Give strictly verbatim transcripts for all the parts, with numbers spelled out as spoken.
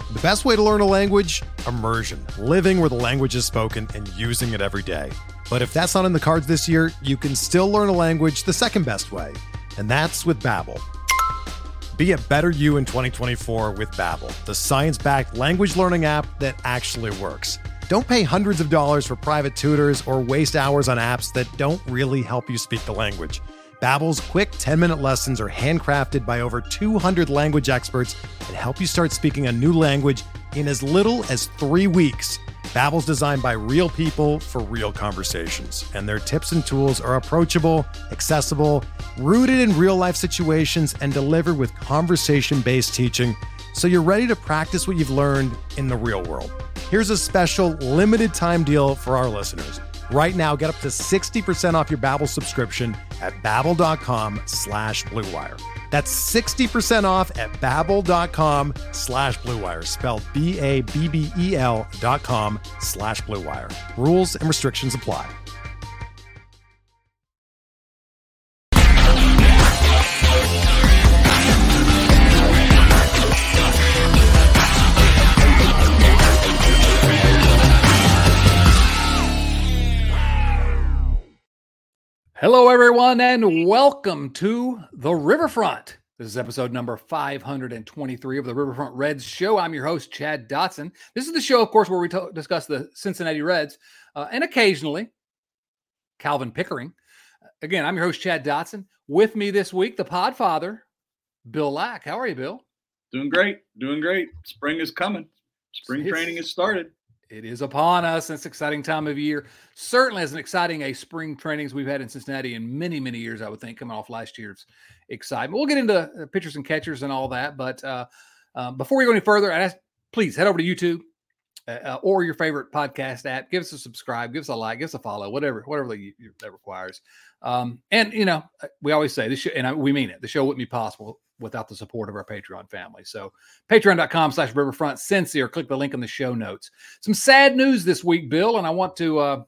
The best way to learn a language? Immersion. Living where the language is spoken and using it every day. But if that's not in the cards this year, you can still learn a language the second best way, and that's with Babbel. Be a better you in twenty twenty-four with Babbel, the science-backed language learning app that actually works. Don't pay hundreds of dollars for private tutors or waste hours on apps that don't really help you speak the language. Babbel's quick ten-minute lessons are handcrafted by over two hundred language experts and help you start speaking a new language in as little as three weeks. Babbel's designed by real people for real conversations, and their tips and tools are approachable, accessible, rooted in real-life situations, and delivered with conversation-based teaching, so you're ready to practice what you've learned in the real world. Here's a special limited-time deal for our listeners. Right now, get up to sixty percent off your Babbel subscription at babbel.com slash Blue Wire. That's sixty percent off at babbel.com slash Blue Wire, spelled B A B B E L dot com slash Blue Wire. Rules and restrictions apply. Hello, everyone, and welcome to the Riverfront. This is episode number five hundred twenty-three of the Riverfront Reds show. I'm your host, Chad Dotson. This is the show, of course, where we to- discuss the Cincinnati Reds uh, and occasionally Calvin Pickering. Again, I'm your host, Chad Dotson. With me this week, the Podfather, Bill Lack. How are you, Bill? Doing great. Doing great. Spring is coming. Spring It's- training has started. It is upon us. It's an exciting time of year. Certainly as an exciting a spring trainings we've had in Cincinnati in many, many years, I would think, coming off last year's excitement. We'll get into uh, pitchers and catchers and all that. But uh, uh, before we go any further, I ask, please head over to YouTube uh, or your favorite podcast app. Give us a subscribe, give us a like, give us a follow, whatever, whatever the, that requires. Um, and, you know, we always say this, show, and I, we mean it, the show wouldn't be possible without the support of our Patreon family. So patreon.com slash riverfront Cincy, or click the link in the show notes. Some sad news this week, Bill, and I want to uh,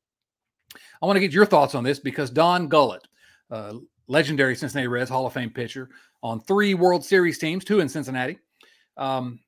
I want to get your thoughts on this because Don Gullett, uh, legendary Cincinnati Reds Hall of Fame pitcher on three World Series teams, two in Cincinnati, um,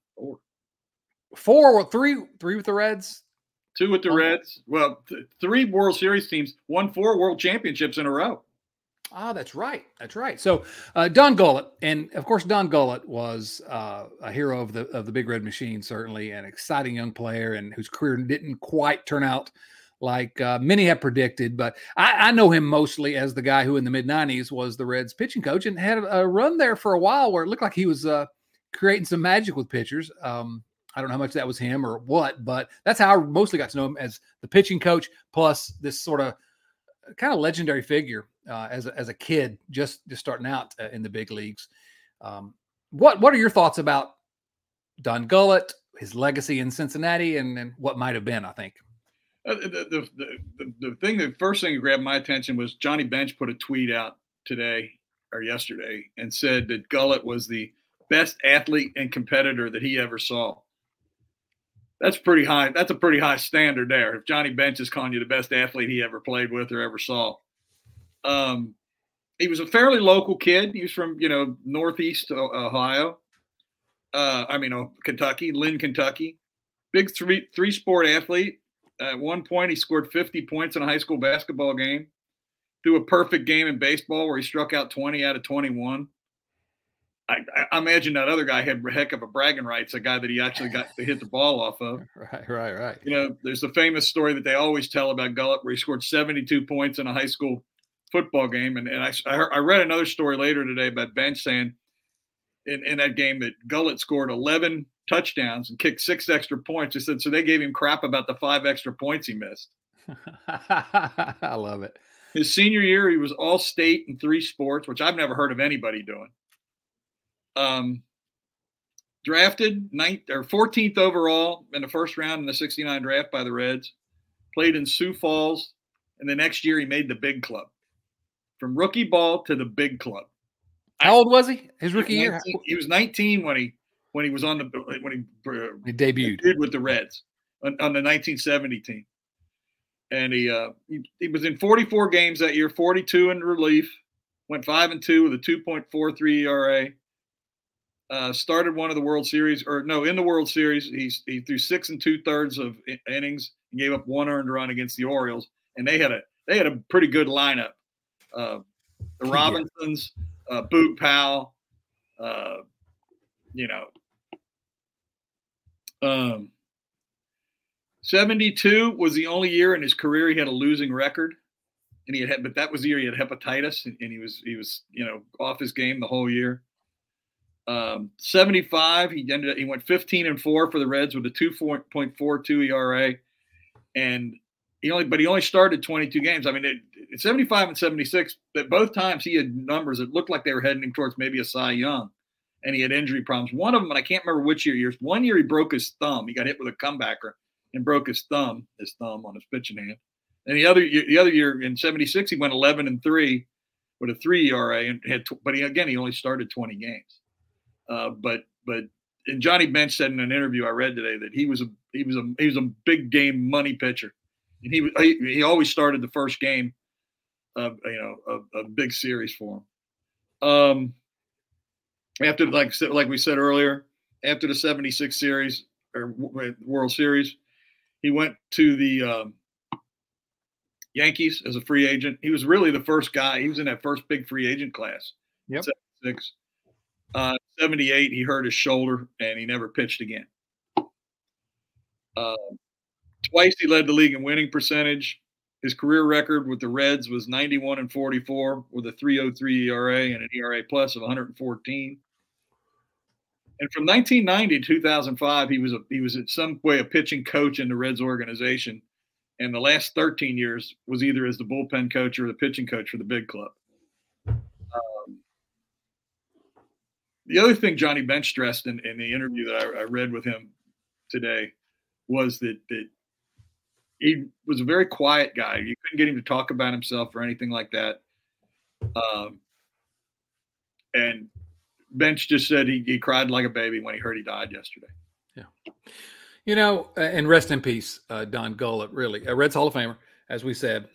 four, three, three with the Reds, two with the Reds. Well, th- three World Series teams won four World Championships in a row. Ah, that's right. That's right. So uh, Don Gullett, and of course, Don Gullett was uh, a hero of the of the Big Red Machine, certainly an exciting young player, and whose career didn't quite turn out like uh, many have predicted. But I, I know him mostly as the guy who, in the mid nineties, was the Reds pitching coach and had a run there for a while where it looked like he was uh, creating some magic with pitchers. Um, I don't know how much that was him or what, but that's how I mostly got to know him, as the pitching coach plus this sort of kind of legendary figure uh, as a, as a kid, just just starting out uh, in the big leagues. Um, what what are your thoughts about Don Gullett, his legacy in Cincinnati, and, and what might have been? I think Uh, the, the, the, the thing, the first thing that grabbed my attention was Johnny Bench put a tweet out today or yesterday and said that Gullett was the best athlete and competitor that he ever saw. That's pretty high. That's a pretty high standard there. If Johnny Bench is calling you the best athlete he ever played with or ever saw. Um, he was a fairly local kid. He was from, you know, Northeast Ohio. Uh, I mean, oh, Kentucky, Lynn, Kentucky. Big three, three sport athlete. At one point, he scored fifty points in a high school basketball game. Threw a perfect game in baseball where he struck out twenty out of twenty-one. I, I imagine that other guy had a heck of a bragging rights, a guy that he actually got to hit the ball off of. right, right, right. You know, there's the famous story that they always tell about Gullett where he scored seventy-two points in a high school football game. And, and I, I, heard, I read another story later today about Bench saying in, in that game that Gullett scored eleven touchdowns and kicked six extra points. He said, so they gave him crap about the five extra points he missed. I love it. His senior year, he was all state in three sports, which I've never heard of anybody doing. Um, drafted ninth or fourteenth overall in the first round in the sixty-nine draft by the Reds, played in Sioux Falls, and the next year he made the big club. From rookie ball to the big club. How old was he? His rookie he year? nineteen, he was nineteen when he when he was on the when he, uh, he debuted debuted with the Reds on, on the nineteen seventy team. And he, uh, he he was in forty-four games that year, forty-two in relief, went five and two with a two point four three E R A. Uh, started one of the World Series, or no, in the World Series, he's, he threw six and two thirds of innings and gave up one earned run against the Orioles, and they had a they had a pretty good lineup. Uh, the Robinsons, uh, Boot Powell, uh, you know, um, seventy-two was the only year in his career he had a losing record, and he had, but that was the year he had hepatitis, and, and he was he was you know off his game the whole year. Um, seventy-five, he ended up, he went fifteen and four for the Reds with a two point four two E R A, and he only but he only started twenty-two games. I mean, it, it, seventy-five and seventy-six, but both times he had numbers that looked like they were heading him towards maybe a Cy Young, and he had injury problems. One of them, and I can't remember which year. Years one year he broke his thumb. He got hit with a comebacker and broke his thumb, his thumb on his pitching hand. And the other the other year in seventy-six, he went eleven and three with a three E R A, and had but he again he only started twenty games. Uh, but but and Johnny Bench said in an interview I read today that he was a he was a he was a big game money pitcher, and he he, he always started the first game of you know a, a big series for him. Um, after like like we said earlier, after the seventy-six series or World Series, he went to the um, Yankees as a free agent. He was really the first guy. He was in that first big free agent class. Yep. seventy-six. Uh, seventy-eight, he hurt his shoulder and he never pitched again. Uh, twice he led the league in winning percentage. His career record with the Reds was ninety-one and forty-four with a three point oh three E R A and an E R A plus of one hundred fourteen. And from nineteen ninety to two thousand five, he was a, he was in some way a pitching coach in the Reds organization. And the last thirteen years was either as the bullpen coach or the pitching coach for the big club. Um, The other thing Johnny Bench stressed in, in the interview that I, I read with him today was that, that he was a very quiet guy. You couldn't get him to talk about himself or anything like that. Um, and Bench just said he, he cried like a baby when he heard he died yesterday. Yeah. You know, and rest in peace, uh, Don Gullett, really. A Reds Hall of Famer, as we said.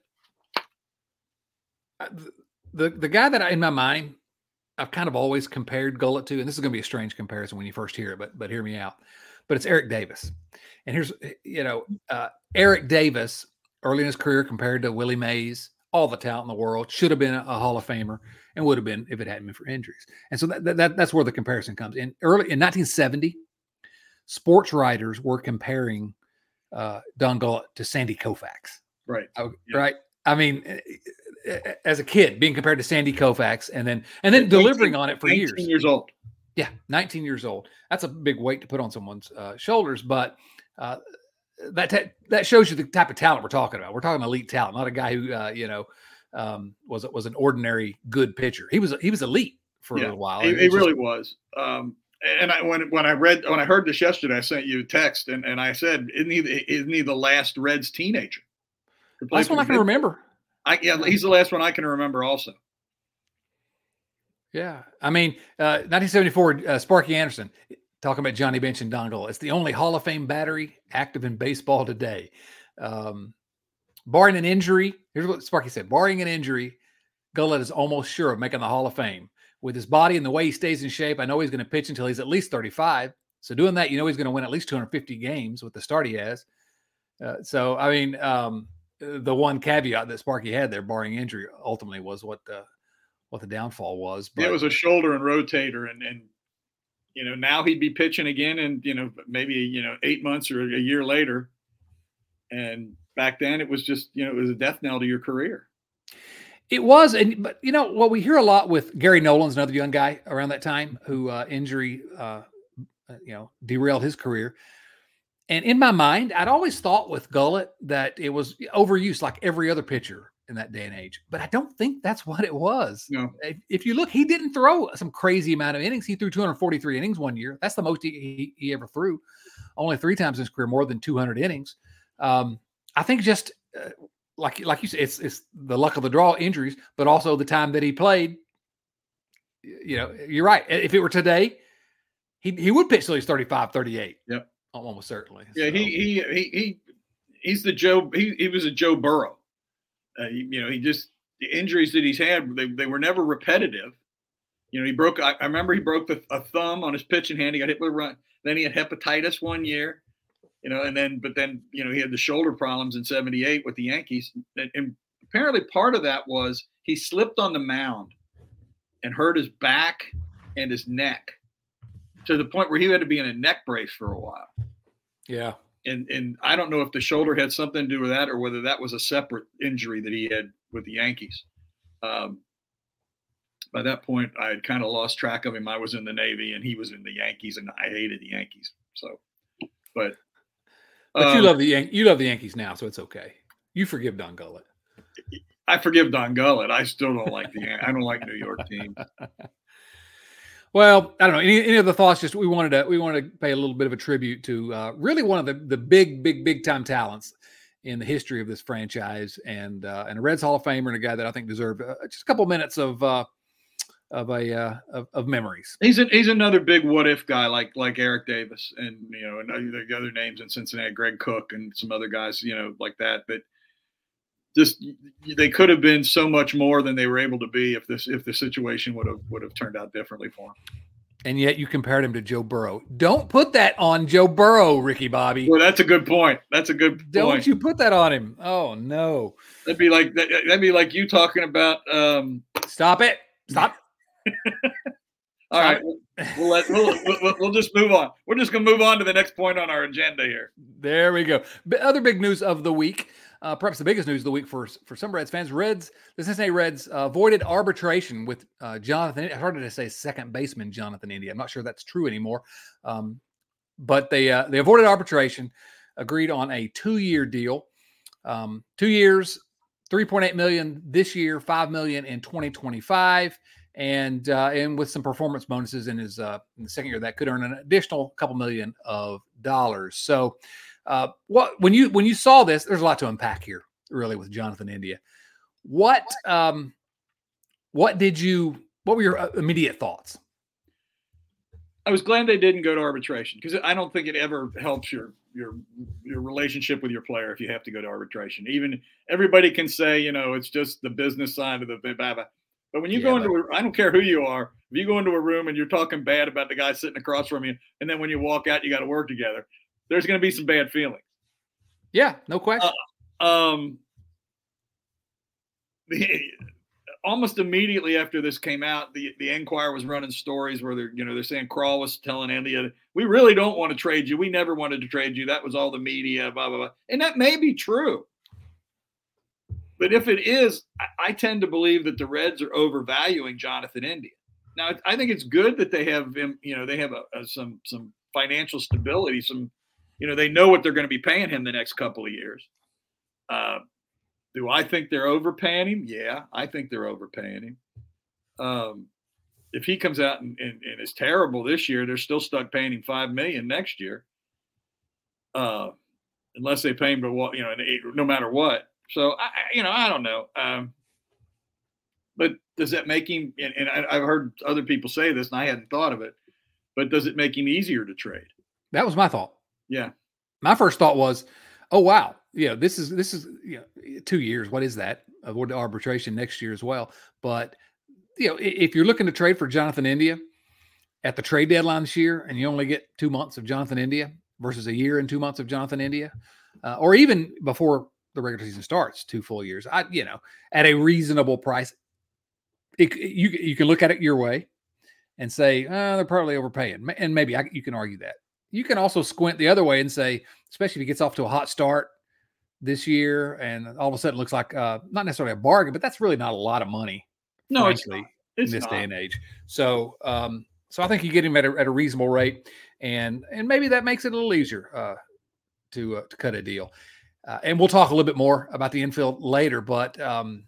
The, the guy that I, in my mind, I've kind of always compared Gullett to, and this is going to be a strange comparison when you first hear it, but but hear me out. But it's Eric Davis. And here's, you know, uh, Eric Davis, early in his career compared to Willie Mays, all the talent in the world, should have been a, a Hall of Famer and would have been if it hadn't been for injuries. And so that, that that's where the comparison comes. In early in nineteen seventy, sports writers were comparing uh, Don Gullett to Sandy Koufax. Right. I, yeah. Right. I mean, as a kid, being compared to Sandy Koufax, and then and then delivering on it for years. nineteen years old. Yeah, nineteen years old. That's a big weight to put on someone's uh, shoulders, but uh, that ta- that shows you the type of talent we're talking about. We're talking elite talent, not a guy who uh, you know um, was was an ordinary good pitcher. He was he was elite for yeah, a little while. He, it he was really just, was. Um, and I when when I read when I heard this yesterday, I sent you a text, and, and I said, "Isn't he isn't he the last Reds teenager?" Last one I can remember. I, yeah, he's the last one I can remember also. Yeah. I mean, uh, nineteen seventy-four, uh, Sparky Anderson, talking about Johnny Bench and Don Gullett. It's the only Hall of Fame battery active in baseball today. Um, barring an injury, here's what Sparky said, barring an injury, Gullett is almost sure of making the Hall of Fame. With his body and the way he stays in shape, I know he's going to pitch until he's at least thirty-five. So doing that, you know he's going to win at least two hundred fifty games with the start he has. Uh, so, I mean, um, the one caveat that Sparky had there, barring injury, ultimately was what the what the downfall was. But it was a shoulder and rotator, and and you know now he'd be pitching again, and you know maybe you know eight months or a year later. And back then, it was just you know it was a death knell to your career. It was, and but you know what we hear a lot with Gary Nolan's another young guy around that time who uh, injury uh, you know derailed his career. And in my mind, I'd always thought with Gullett that it was overuse like every other pitcher in that day and age. But I don't think that's what it was. No. If, if you look, he didn't throw some crazy amount of innings. He threw two hundred forty-three innings one year. That's the most he, he, he ever threw. Only three times in his career, more than two hundred innings. Um, I think just uh, like like you said, it's it's the luck of the draw, injuries, but also the time that he played. You know, you're right. If it were today, he he would pitch till he's thirty-five, thirty-eight. Yep. Almost certainly. Yeah, so. he he he he he's the Joe. He he was a Joe Burrow. Uh, he, you know, he just the injuries that he's had they they were never repetitive, You know, he broke. I, I remember he broke the, a thumb on his pitching hand. He got hit with a run. Then he had hepatitis one year. You know, and then but then you know he had the shoulder problems in seventy-eight with the Yankees, and, and apparently part of that was he slipped on the mound and hurt his back and his neck to the point where he had to be in a neck brace for a while. Yeah. And and I don't know if the shoulder had something to do with that or whether that was a separate injury that he had with the Yankees. Um, by that point, I had kind of lost track of him. I was in the Navy and he was in the Yankees, and I hated the Yankees. So, but but um, you love the Yan- you love the Yankees now, so it's okay. You forgive Don Gullett. I forgive Don Gullett. I still don't like the Yan- I don't like New York teams. Well, I don't know. Any, any other thoughts? Just we wanted to we wanted to pay a little bit of a tribute to uh, really one of the the big, big, big time talents in the history of this franchise, and uh, and a Reds Hall of Famer, and a guy that I think deserved uh, just a couple minutes of uh, of a uh, of, of memories. He's a, he's another big what if guy like like Eric Davis, and you know, and the other names in Cincinnati, Greg Cook, and some other guys, you know, like that. But just they could have been so much more than they were able to be if this if the situation would have would have turned out differently for them. And yet you compared him to Joe Burrow. Don't put that on Joe Burrow, Ricky Bobby. Well, that's a good point. That's a good point. Don't you put that on him? Oh no. That'd be like that, that'd be like you talking about. Um... Stop it! Stop. All right, we'll, we'll let we'll, we'll we'll just move on. We're just gonna move on to the next point on our agenda here. There we go. But other big news of the week. Uh, perhaps the biggest news of the week for for some Reds fans. Reds, the Cincinnati Reds uh, avoided arbitration with uh, Jonathan. I started to say second baseman Jonathan India. I'm not sure that's true anymore, um, but they uh, they avoided arbitration, agreed on a two year deal, um, two years, three point eight million this year, five million in twenty twenty-five, and uh, and with some performance bonuses in his uh, in the second year that could earn an additional couple million of dollars. So. Uh, what when you when you saw this, there's a lot to unpack here, really, with Jonathan India. What um, what did you? What were your immediate thoughts? I was glad they didn't go to arbitration because I don't think it ever helps your your your relationship with your player if you have to go to arbitration. Even everybody can say, you know, it's just the business side of the blah, blah. But when you yeah, go into, a, I don't care who you are, if you go into a room and you're talking bad about the guy sitting across from you, and then when you walk out, you got to work together. There's going to be some bad feelings. Yeah, no question. Uh, um, the, almost immediately after this came out, the, the Enquirer was running stories where they're, you know, they're saying Krall was telling India, we really don't want to trade you. We never wanted to trade you. That was all the media, blah, blah, blah. And that may be true. But if it is, I, I tend to believe that the Reds are overvaluing Jonathan India. Now, I think it's good that they have him, you know, they have a, a, some some financial stability, some, you know, they know what they're going to be paying him the next couple of years. Uh, do I think they're overpaying him? Yeah, I think they're overpaying him. Um, if he comes out and, and, and is terrible this year, they're still stuck paying him five million dollars next year, uh, unless they pay him to what, you know, no matter what. So I, you know, I don't know. Um, but does that make him? And, and I, I've heard other people say this, and I hadn't thought of it. But does it make him easier to trade? That was my thought. Yeah. My first thought was, oh, wow. Yeah, this is, this is, you know, two years. What is that? Avoid arbitration next year as well. But, you know, if you're looking to trade for Jonathan India at the trade deadline this year, and you only get two months of Jonathan India versus a year and two months of Jonathan India, uh, or even before the regular season starts, two full years, I, you know, at a reasonable price, it, you, you can look at it your way and say, oh, they're probably overpaying. And maybe I, you can argue that. You can also squint the other way and say, especially if he gets off to a hot start this year and all of a sudden looks like uh, not necessarily a bargain, but that's really not a lot of money. No, it's, not. in It's this not. day and age. So, um, so I think you get him at a, at a reasonable rate, and and maybe that makes it a little easier uh, to uh, to cut a deal. Uh, and we'll talk a little bit more about the infield later. But um,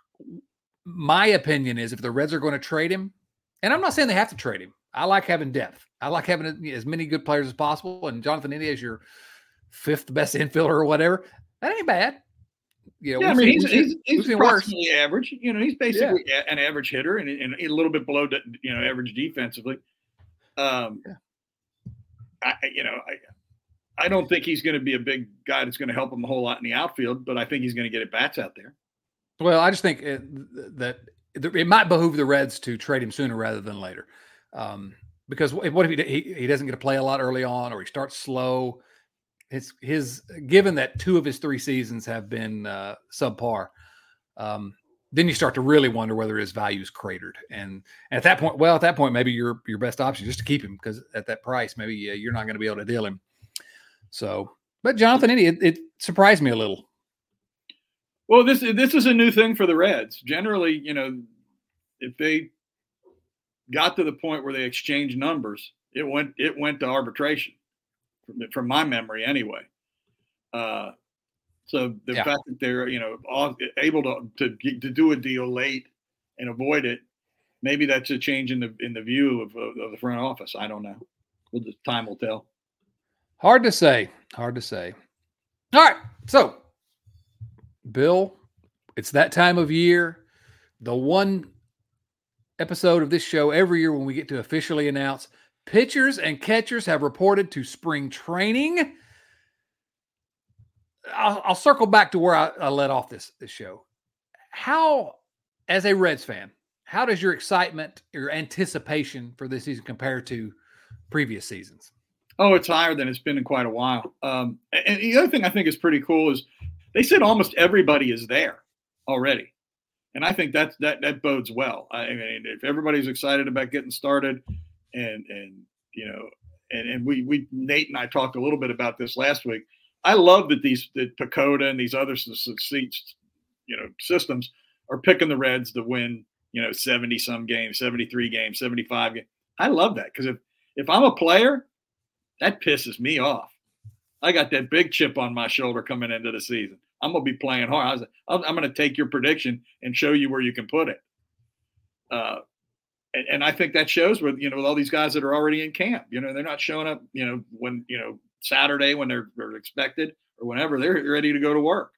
my opinion is, if the Reds are going to trade him, and I'm not saying they have to trade him. I like having depth. I like having as many good players as possible. And Jonathan India is your fifth best infielder or whatever. That ain't bad. You know, yeah, I mean, he's, he's, he's approximately worse. average. You know, he's basically yeah. an average hitter and, and a little bit below, you know, average defensively. Um, yeah. I, you know, I, I don't think he's going to be a big guy that's going to help him a whole lot in the outfield, but I think he's going to get at bats out there. Well, I just think it, that it might behoove the Reds to trade him sooner rather than later. Um, because what if he, he he doesn't get to play a lot early on, or he starts slow? His his given that two of his three seasons have been uh, subpar, um, then you start to really wonder whether his value is cratered. And, and at that point, well, at that point, maybe your your best option is just to keep him, because at that price, maybe uh, you're not going to be able to deal him. So, but Jonathan India, it, it surprised me a little. Well, this this is a new thing for the Reds. Generally, you know, if they got to the point where they exchanged numbers, it went it went to arbitration, from, from my memory anyway. Uh, so the yeah. fact that they're, you know, all, able to, to to do a deal late and avoid it, maybe that's a change in the in the view of, of, of the front office. I don't know. Well, the time will tell. Hard to say. Hard to say. All right, so Bill, it's that time of year. The one episode of this show every year when we get to officially announce pitchers and catchers have reported to spring training. I'll, I'll circle back to where I, I let off this, this show. How, as a Reds fan, how does your excitement, your anticipation for this season compare to previous seasons? Oh, it's higher than it's been in quite a while. Um, and the other thing I think is pretty cool is they said almost everybody is there already. And I think that's, that that bodes well. I mean, if everybody's excited about getting started, and and you know, and, and we we Nate and I talked a little bit about this last week. I love that these that Pacoda and these other seats, you know, systems are picking the Reds to win, you know, seventy some games, seventy-three games, seventy-five games. I love that, because if if I'm a player, that pisses me off. I got that big chip on my shoulder coming into the season. I'm going to be playing hard. I was, I'm going to take your prediction and show you where you can put it. Uh, and, and I think that shows with, you know, with all these guys that are already in camp. You know, they're not showing up, you know, when, you know, Saturday when they're, they're expected or whenever. They're ready to go to work.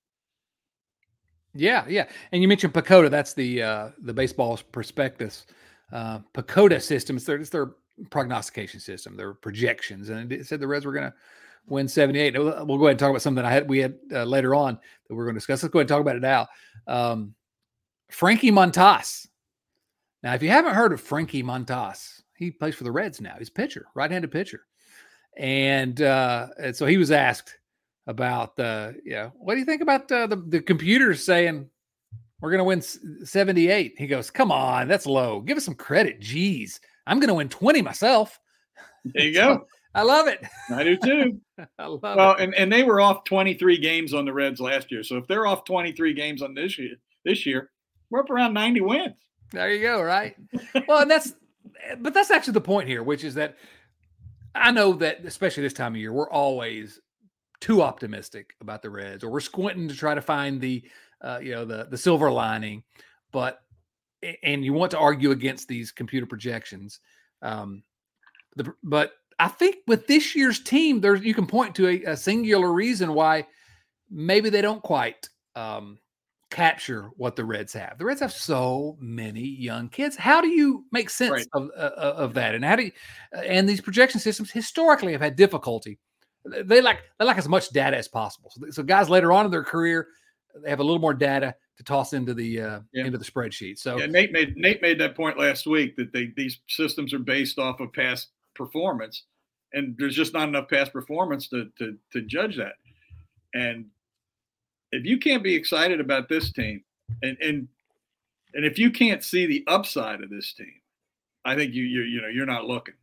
Yeah, yeah. And you mentioned Pacoda. That's the uh, the baseball prospectus uh, Pacoda system. It's their, it's their prognostication system, their projections. And it said the Reds were going to win seventy-eight. We'll go ahead and talk about something I had we had uh, later on that we're going to discuss. Let's go ahead and talk about it now. Um, Frankie Montas. Now, if you haven't heard of Frankie Montas, he plays for the Reds now. He's a pitcher, right-handed pitcher. And, uh, and so he was asked about, uh, yeah, what do you think about uh, the, the computers saying we're going to win seventy-eight? He goes, come on, that's low. Give us some credit. Jeez, I'm going to win twenty myself. There you go. I love it. I do too. I love well, it. and, and they were off twenty-three games on the Reds last year. So if they're off twenty-three games on this year, this year, we're up around ninety wins. There you go. Right. Well, and that's, but that's actually the point here, which is that I know that especially this time of year, we're always too optimistic about the Reds, or we're squinting to try to find the, uh, you know, the, the silver lining, but, and you want to argue against these computer projections. Um, the, but I think with this year's team, there's, you can point to a, a singular reason why maybe they don't quite um, capture what the Reds have. The Reds have so many young kids. How do you make sense right. of uh, of that? And how do you, and these projection systems historically have had difficulty. They like they like as much data as possible. So, so guys later on in their career, they have a little more data to toss into the uh, yeah. into the spreadsheet. So yeah, Nate made Nate made that point last week that they these systems are based off of past performance, and there's just not enough past performance to to to judge that. And if you can't be excited about this team, and and and if you can't see the upside of this team, I think you you you know you're not looking.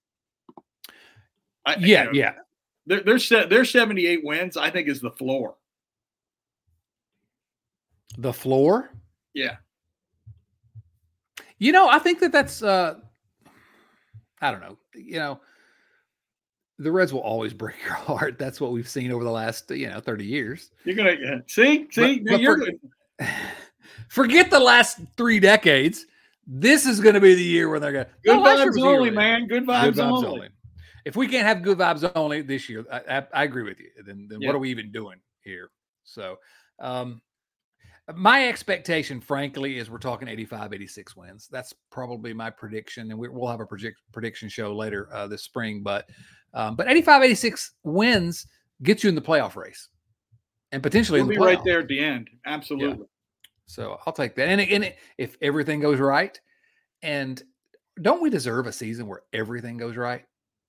I, yeah, you know, yeah. Their their their seventy-eight wins, I think, is the floor. The floor? Yeah. You know, I think that that's. Uh, I don't know. You know, the Reds will always break your heart. That's what we've seen over the last, you know, thirty years. You're gonna yeah. see, see. But, but you're for, good. Forget the last three decades. This is going to be the year where they're going. Good no, vibes only, man. Good vibes, good vibes only. only. If we can't have good vibes only this year, I, I, I agree with you. Then, then yeah. what are we even doing here? So, um, my expectation, frankly, is we're talking eighty-five, eighty-six wins. That's probably my prediction, and we, we'll have a predict, prediction show later uh, this spring. But, um, but eighty-five, eighty-six wins gets you in the playoff race, and potentially we'll in the be playoff. right there at the end. Absolutely. So I'll take that. And, and if everything goes right, and don't we deserve a season where everything goes right?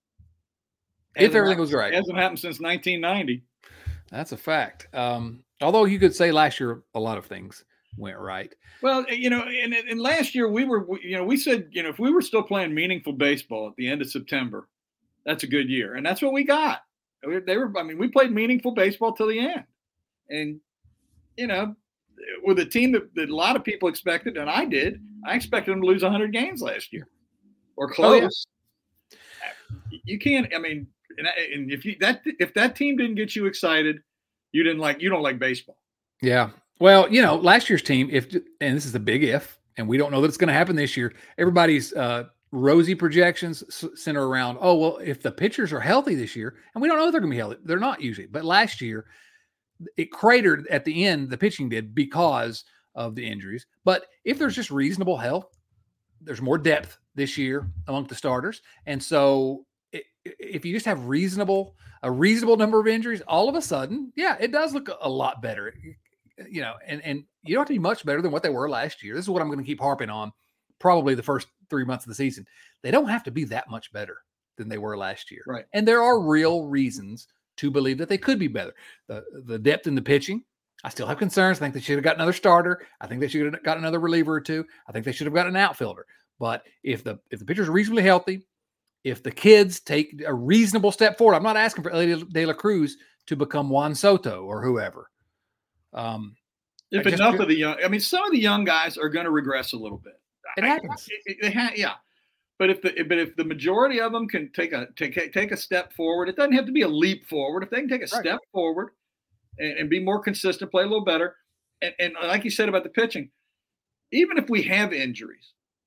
If everything goes right. It hasn't happened since nineteen ninety. That's a fact. Um, although you could say last year a lot of things went right. Well, you know, and, and last year we were, you know, we said, you know, if we were still playing meaningful baseball at the end of September, that's a good year. And that's what we got. They were, I mean, we played meaningful baseball till the end. And, you know, with a team that, that a lot of people expected, and I did, I expected them to lose one hundred games last year or close. Oh, yeah. You can't, I mean, and, and if you that if that team didn't get you excited, you didn't like you don't like baseball. Yeah. Well, you know, last year's team, if and this is the big if, and we don't know that it's going to happen this year. Everybody's uh, rosy projections center around, oh well, if the pitchers are healthy this year, and we don't know if they're going to be healthy. They're not usually, but last year it cratered at the end. The pitching did because of the injuries. But if there's just reasonable health, there's more depth this year among the starters, and so. If you just have reasonable, a reasonable number of injuries, all of a sudden, yeah, it does look a lot better, you know, and, and you don't have to be much better than what they were last year. This is what I'm going to keep harping on probably the first three months of the season. They don't have to be that much better than they were last year. Right. And there are real reasons to believe that they could be better. The, the depth in the pitching, I still have concerns. I think they should have got another starter. I think they should have got another reliever or two. I think they should have got an outfielder. But if the, if the pitcher's reasonably healthy, if the kids take a reasonable step forward, I'm not asking for Elliot De La Cruz to become Juan Soto or whoever. Um, if enough just, of the young, I mean, some of the young guys are going to regress a little bit. It happens. I, it, it, it, yeah, but if the but if the majority of them can take a take take a step forward, it doesn't have to be a leap forward. If they can take a right. step forward and, and be more consistent, play a little better, and, and like you said about the pitching, even if we have injuries,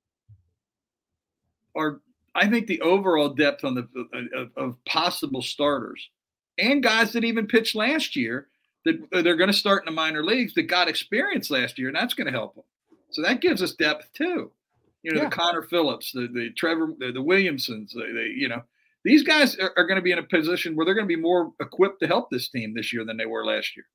or I think the overall depth on the of, of possible starters and guys that even pitched last year that they're going to start in the minor leagues that got experience last year, and that's going to help them. So that gives us depth too. You know, yeah. the Connor Phillips, the the Trevor, the, the Williamsons, the, the, you know, these guys are, are going to be in a position where they're going to be more equipped to help this team this year than they were last year.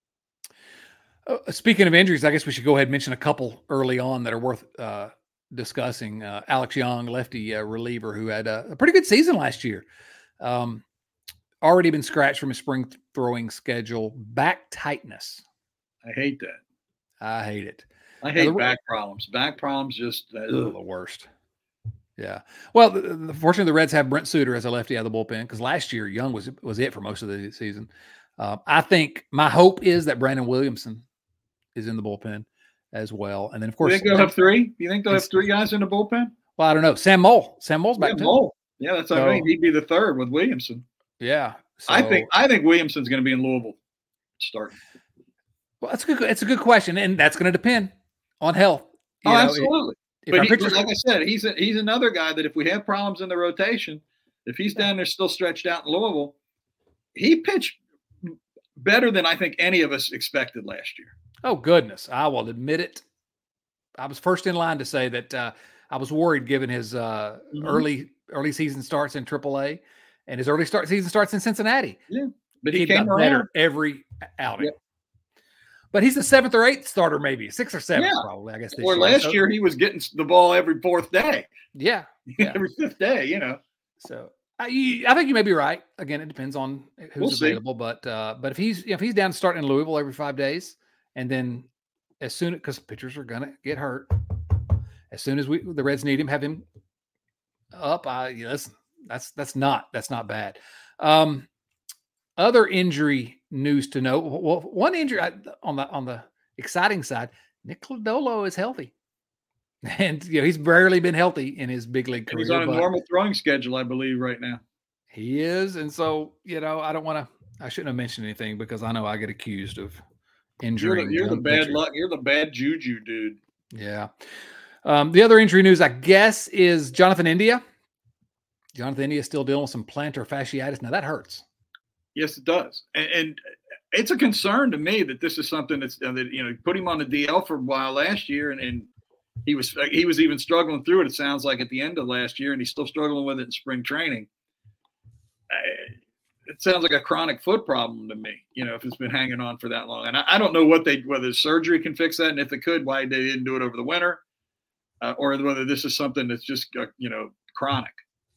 Uh, speaking of injuries, I guess we should go ahead and mention a couple early on that are worth uh, discussing. uh, Alex Young, lefty uh, reliever, who had a, a pretty good season last year. Um, already been scratched from his spring throwing schedule. Back tightness. I hate that. I hate it. I hate the, back problems. Back problems just uh, the worst. Yeah. Well, the, the, fortunately, the Reds have Brent Suter as a lefty out of the bullpen because last year Young was was it for most of the season. Uh, I think my hope is that Brandon Williamson is in the bullpen as well. And then, of course, you think they'll have three? You think they'll have three guys in the bullpen? Well, I don't know. Sam Mole. Sam Mole's back yeah, too. Mole. Yeah, that's what so, I mean. He'd be the third with Williamson. Yeah. So, I think I think Williamson's going to be in Louisville starting. Well, that's a good. It's a good question, and that's going to depend on health. You oh, know, absolutely. If, but if he, pitchers, like I said, he's a, he's another guy that if we have problems in the rotation, if he's down there still stretched out in Louisville, he pitched better than I think any of us expected last year. Oh, goodness. I will admit it. I was first in line to say that uh, I was worried given his uh, mm-hmm. early early season starts in triple A and his early start season starts in Cincinnati. Yeah, but he, he came got better every outing. Yep. But he's the seventh or eighth starter, maybe sixth or seventh, yeah. probably. I guess. This or year. last so, year he was getting the ball every fourth day. Yeah, yeah. every fifth day. You know. So I, I think you may be right. Again, it depends on who's we'll available. See. But uh, but if he's if he's down starting in Louisville every five days, and then as soon because pitchers are gonna get hurt, as soon as we the Reds need him, have him up. I yeah, listen, that's that's not that's not bad. Um, other injury news to note. Well, one injury on the on the exciting side, Nick Lodolo is healthy, and you know he's barely been healthy in his big league career. He's on a normal throwing schedule, I believe, right now. He is, and so you know I don't want to. I shouldn't have mentioned anything because I know I get accused of injuring. You're the, you're the bad luck. You're the bad juju, dude. Yeah. Um, the other injury news, I guess, is Jonathan India. Jonathan India is still dealing with some plantar fasciitis. Now that hurts. Yes, it does, and, and it's a concern to me that this is something that's uh, that you know put him on the D L for a while last year, and, and he was he was even struggling through it. It sounds like at the end of last year, and he's still struggling with it in spring training. Uh, it sounds like a chronic foot problem to me, you know, if it's been hanging on for that long. And I, I don't know what they, whether surgery can fix that. And if it could, why they didn't do it over the winter, uh, or whether this is something that's just, uh, you know, chronic.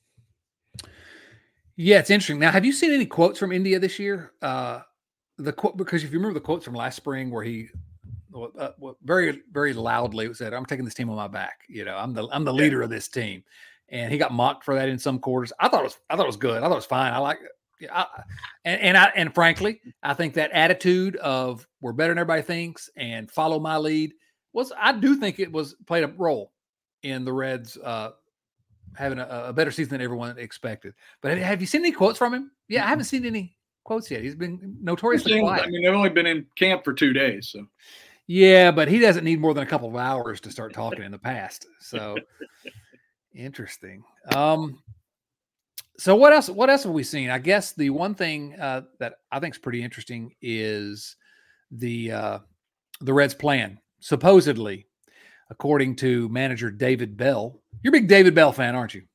Yeah, it's interesting. Now, have you seen any quotes from India this year? Uh, the quote, because if you remember the quotes from last spring where he uh, very, very loudly said, "I'm taking this team on my back. You know, I'm the, I'm the leader of this team." And he got mocked for that in some quarters. I thought it was, I thought it was good. I thought it was fine. I like it. I, and, and I, and frankly, I think that attitude of we're better than everybody thinks and follow my lead was, I do think it was played a role in the Reds uh, having a, a better season than everyone expected. But have, have you seen any quotes from him? Yeah, I haven't seen any quotes yet. He's been notoriously seen, quiet. I mean, they've only been in camp for two days. So yeah, but he doesn't need more than a couple of hours to start talking in the past. So interesting. Um, so what else, what else have we seen? I guess the one thing uh, that I think is pretty interesting is the, uh, the Reds plan. Supposedly, according to manager David Bell, you're a big David Bell fan, aren't you?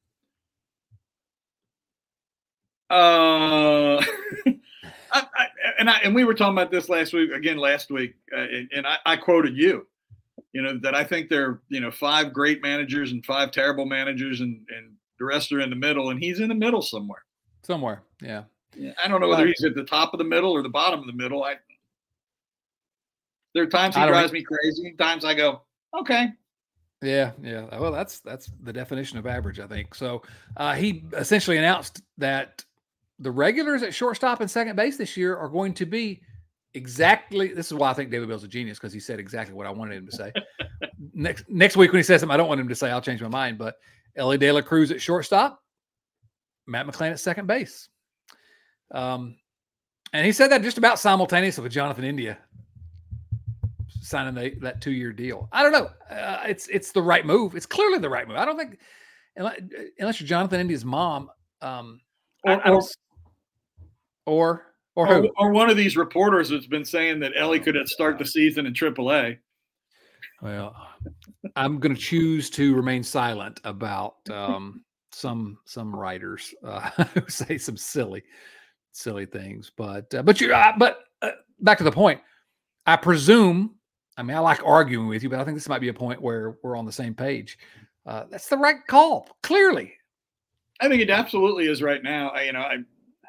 Uh, I, I, and I, and we were talking about this last week, again, last week. Uh, and and I, I quoted you, you know, that I think there are, you know, five great managers and five terrible managers, and, and the rest are in the middle, and he's in the middle somewhere. Somewhere. Yeah. Yeah. I don't know whether he's at the top of the middle or the bottom of the middle. I, there are times he drives me crazy. Times I go, okay. Yeah. Yeah. Well, that's, that's the definition of average, I think. So uh, he essentially announced that the regulars at shortstop and second base this year are going to be exactly, this is why I think David Bell's a genius, because he said exactly what I wanted him to say. next next week when he says something I don't want him to say, I'll change my mind. But Elly De La Cruz at shortstop, Matt McClain at second base. Um, and he said that just about simultaneously with Jonathan India signing the, that two-year deal. I don't know. Uh, it's it's the right move. It's clearly the right move. I don't think, unless, unless you're Jonathan India's mom, um, or, I, I don't, or or who? Or, or one of these reporters that's been saying that Elly could start the season in triple A. Well, I'm going to choose to remain silent about um, some some writers uh, who say some silly, silly things. But uh, but you uh, but uh, back to the point. I presume. I mean, I like arguing with you, but I think this might be a point where we're on the same page. Uh, that's the right call. Clearly, I think it absolutely is right now. I, you know, I.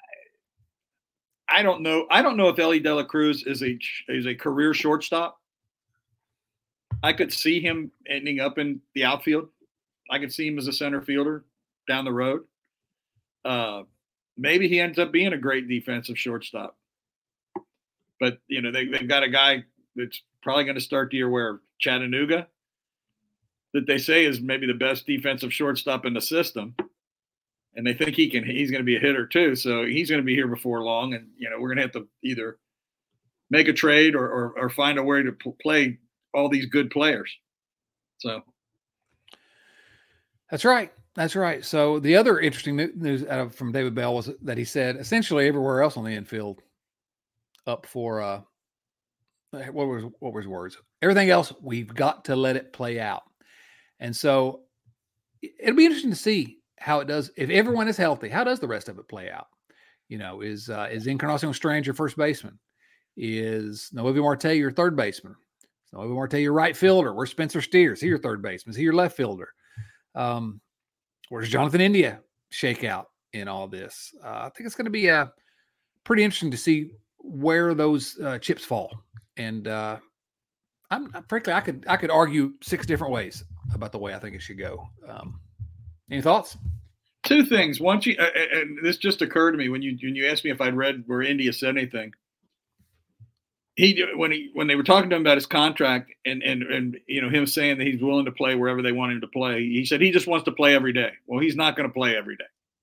I don't know. I don't know if Elly De La Cruz is a is a career shortstop. I could see him ending up in the outfield. I could see him as a center fielder down the road. Uh, maybe he ends up being a great defensive shortstop. But, you know, they, they've got a guy that's probably going to start the year where Chattanooga, that they say is maybe the best defensive shortstop in the system. And they think he can, he's going to be a hitter too. So he's going to be here before long. And, you know, we're going to have to either make a trade or, or, or find a way to play all these good players. So. That's right. That's right. So the other interesting news out of, from David Bell was that he said essentially everywhere else on the infield up for, uh, what was, what was his words? Everything else, we've got to let it play out. And so it'll be interesting to see how it does. If everyone is healthy, how does the rest of it play out? You know, is, uh, is Encarnacion Strand your first baseman? Is Noelvi Marte your third baseman? Is Noelvi Marte your right fielder? Where's Spencer Steer? Is he your third baseman? Is he your left fielder? Um, where's Jonathan India shake out in all this? Uh, I think it's going to be uh, pretty interesting to see where those uh, chips fall. And uh, I'm frankly, I could I could argue six different ways about the way I think it should go. Um, any thoughts? Two things. One, you, uh, and this just occurred to me when you when you asked me if I'd read where India said anything. He when he when they were talking to him about his contract and and and you know him saying that he's willing to play wherever they want him to play, he said he just wants to play every day. Well, he's not going to play every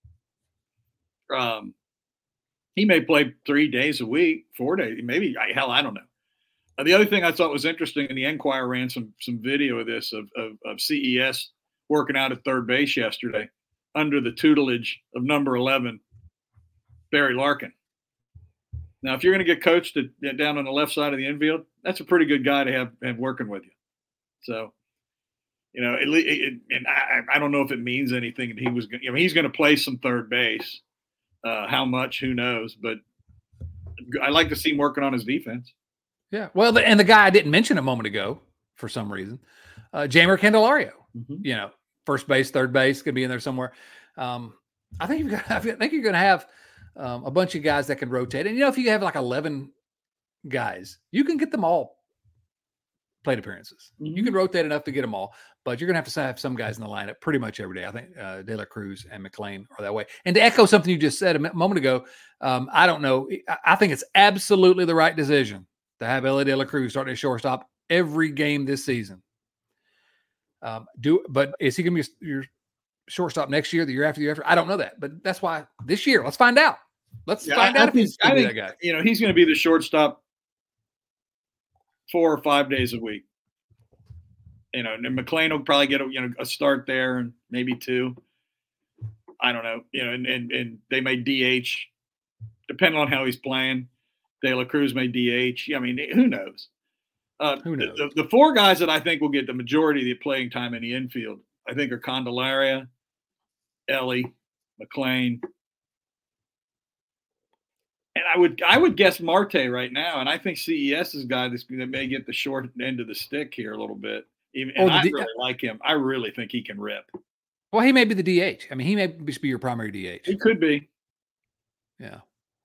day. Um, he may play three days a week, four days, maybe hell, I don't know. Uh, the other thing I thought was interesting, and the Enquirer ran some some video of this of, of of C E S working out at third base yesterday under the tutelage of number eleven, Barry Larkin. Now, if you're going to get coached at, down on the left side of the infield, that's a pretty good guy to have, have working with you. So, you know, it, it, and I, I don't know if it means anything that he was going. I mean, he's going to play some third base, Uh, how much? Who knows? But I like to see him working on his defense. Yeah. Well, the, and the guy I didn't mention a moment ago for some reason, uh, Jamer Candelario. Mm-hmm. You know, first base, third base, could be in there somewhere. Um, I think you've got. I think you're going to have um, a bunch of guys that can rotate. And you know, if you have like eleven guys, you can get them all plate appearances. Mm-hmm. You can rotate enough to get them all, but you're going to have to have some guys in the lineup pretty much every day. I think uh, De La Cruz and McLean are that way. And to echo something you just said a moment ago, um, I don't know. I think it's absolutely the right decision to have Elly De La Cruz starting at shortstop every game this season. Um, do but is he going to be your shortstop next year, the year after, the year after? I don't know that, but that's why this year, let's find out. Let's yeah, find I, out I if think, he's going to be that guy. You know, he's going to be the shortstop four or five days a week. You know, and McLean will probably get a, you know, a start there and maybe two. I don't know. You know, and, and, and they may D H, depending on how he's playing. De La Cruz may D H. I mean, who knows? Uh, who knows? The, the, the four guys that I think will get the majority of the playing time in the infield, I think, are Candelaria, Elly, McLean, and I would I would guess Marte right now. And I think C E S is a guy that's, that may get the short end of the stick here a little bit. Even, and oh, I D- really like him. I really think he can rip. Well, he may be the D H. I mean, he may be your primary D H. He could be. Yeah.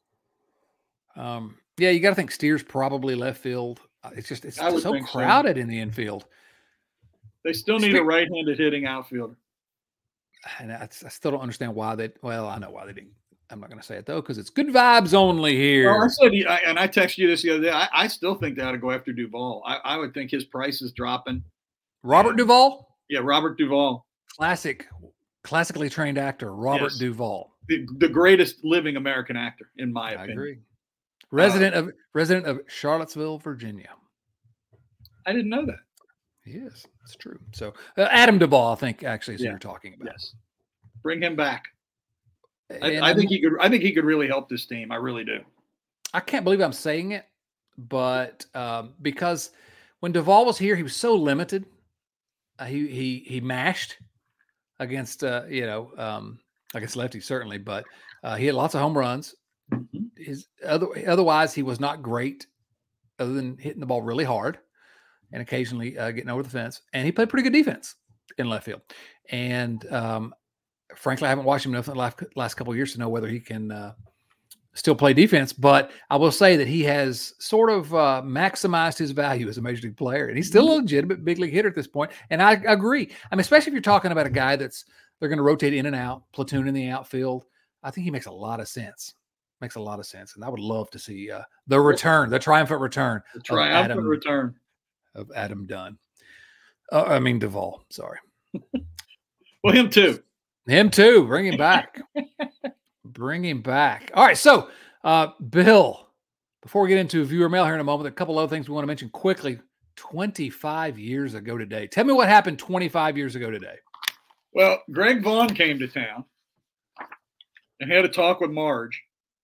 Um. Yeah, you got to think Steer's probably left field. It's just it's so crowded so. in the infield. They still need Steer- a right-handed hitting outfielder. And I, I still don't understand why they. Well, I know why they didn't. I'm not going to say it though, because it's good vibes only here. Well, I said, I, and I texted you this the other day. I, I still think they ought to go after Duvall. I, I would think his price is dropping. Robert and, Duvall? Yeah, Robert Duvall. Classic, classically trained actor, Robert yes. Duvall. The, the greatest living American actor, in my opinion. I agree. Resident uh, of resident of Charlottesville, Virginia. I didn't know that. He is. It's true. So uh, Adam Duvall, I think, actually, is yeah. who you're talking about. Yes. Bring him back. I, I think he could. I think he could really help this team. I really do. I can't believe I'm saying it, but um, because when Duvall was here, he was so limited. Uh, he he he mashed against uh, you know um, against lefties certainly, but uh, he had lots of home runs. Mm-hmm. His other otherwise he was not great, other than hitting the ball really hard and occasionally uh, getting over the fence. And he played pretty good defense in left field. And um, frankly, I haven't watched him enough in the last, last couple of years to know whether he can uh, still play defense. But I will say that he has sort of uh, maximized his value as a major league player. And he's still a legitimate big league hitter at this point. And I agree. I mean, especially if you're talking about a guy that's they're going to rotate in and out, platoon in the outfield. I think he makes a lot of sense. Makes a lot of sense. And I would love to see uh, the return, the triumphant return. The triumphant of Adam, return. Of Adam Dunn. Uh, I mean, Duvall. Sorry. Well, him too. Him too. Bring him back. Bring him back. All right. So, uh, Bill, before we get into viewer mail here in a moment, a couple other things we want to mention quickly. twenty-five years ago today. Tell me what happened twenty-five years ago today. Well, Greg Vaughn came to town and had a talk with Marge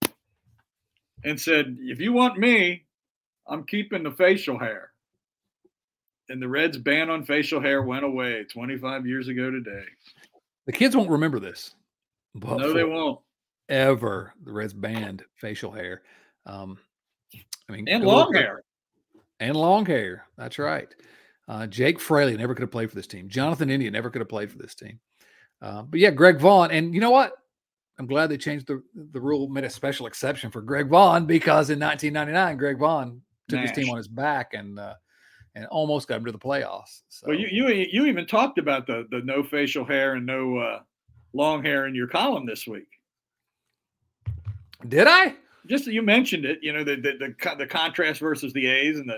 and said, if you want me, I'm keeping the facial hair. And the Reds' ban on facial hair went away twenty-five years ago today. The kids won't remember this. But no, they won't. Ever. The Reds banned facial hair. Um, I mean, and long hair. And long hair. That's right. Uh, Jake Fraley never could have played for this team. Jonathan India never could have played for this team. Uh, but yeah, Greg Vaughn. And you know what? I'm glad they changed the, the rule, made a special exception for Greg Vaughn, because in nineteen ninety-nine, Greg Vaughn took Nash. his team on his back and uh, and almost got him to the playoffs. So. Well, you, you you even talked about the the no facial hair and no uh, long hair in your column this week. Did I? Just you mentioned it. You know the the the, the contrast versus the A's, and the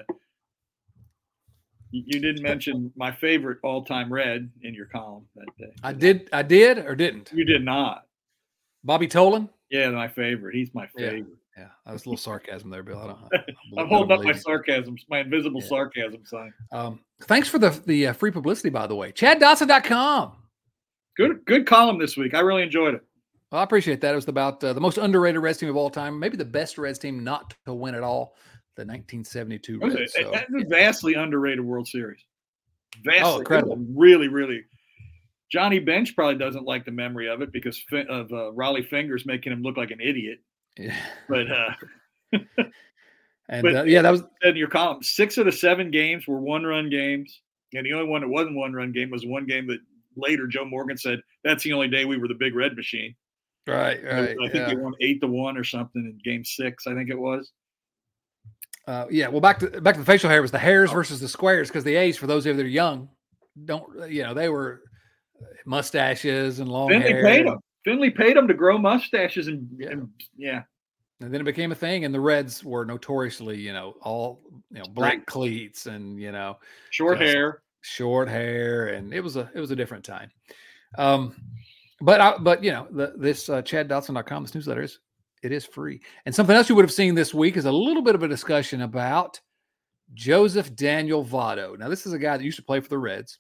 you didn't mention my favorite all time Red in your column that day. I did. I did or didn't? You did not. Bobby Tolan? Yeah, my favorite. He's my favorite. Yeah, yeah. That was a little sarcasm there, Bill. I don't. I don't I'm holding up my sarcasm, my invisible yeah. sarcasm sign. Um, thanks for the the uh, free publicity, by the way. Chad Dotson dot com. Good, good column this week. I really enjoyed it. Well, I appreciate that. It was about uh, the most underrated Reds team of all time, maybe the best Reds team not to win at all, the nineteen seventy-two Reds. It, so. That's a vastly underrated World Series. Vastly, oh, incredible! Really, really. Johnny Bench probably doesn't like the memory of it because of uh, Raleigh Fingers making him look like an idiot. Yeah. But uh, and but uh, yeah, that was in your column. Six of the seven games were one-run games, and the only one that wasn't one-run game was one game that later Joe Morgan said that's the only day we were the Big Red Machine. Right, right. I think yeah. they won eight to one or something in game six. I think it was. Uh, yeah, well, back to back to the facial hair was the hairs versus the squares because the A's, for those of you that are young, don't you know they were mustaches and long Finley hair. paid them. Finley paid them to grow mustaches and yeah. and yeah. And then it became a thing, and the Reds were notoriously, you know, all you know black right. cleats and you know short hair, short hair, and it was a it was a different time. Um, but I, but you know the, this uh, Chad Dotson dot com, this newsletter is. It is free. And something else you would have seen this week is a little bit of a discussion about Joseph Daniel Votto. Now, this is a guy that used to play for the Reds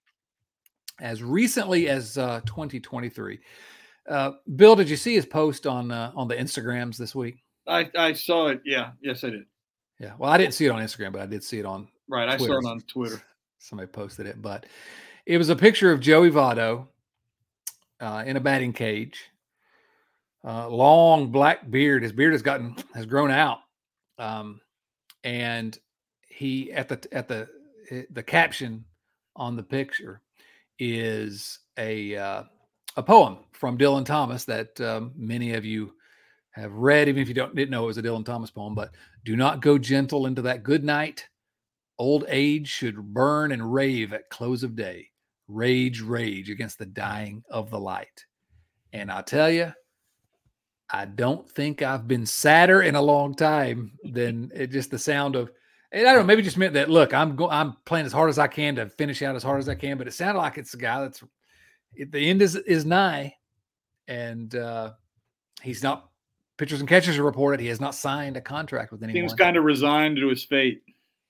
as recently as uh, twenty twenty-three. Uh, Bill, did you see his post on uh, on the Instagrams this week? I, I saw it. Yeah. Yes, I did. Yeah. Well, I didn't see it on Instagram, but I did see it on Right. Twitter. I saw it on Twitter. Somebody posted it. But it was a picture of Joey Votto uh, in a batting cage. Uh, long black beard. His beard has gotten has grown out, um, and he at the at the the caption on the picture is a uh, a poem from Dylan Thomas that um, many of you have read, even if you don't didn't know it was a Dylan Thomas poem. But do not go gentle into that good night. Old age should burn and rave at close of day. Rage, rage against the dying of the light. And I tell you. I don't think I've been sadder in a long time than it just the sound of, and I don't know, maybe it just meant that, look, I'm go, I'm playing as hard as I can to finish out as hard as I can, but it sounded like it's a guy that's, it, the end is, is nigh, and uh, he's not, pitchers and catchers are reported, he has not signed a contract with anyone. Seems kind of resigned to his fate.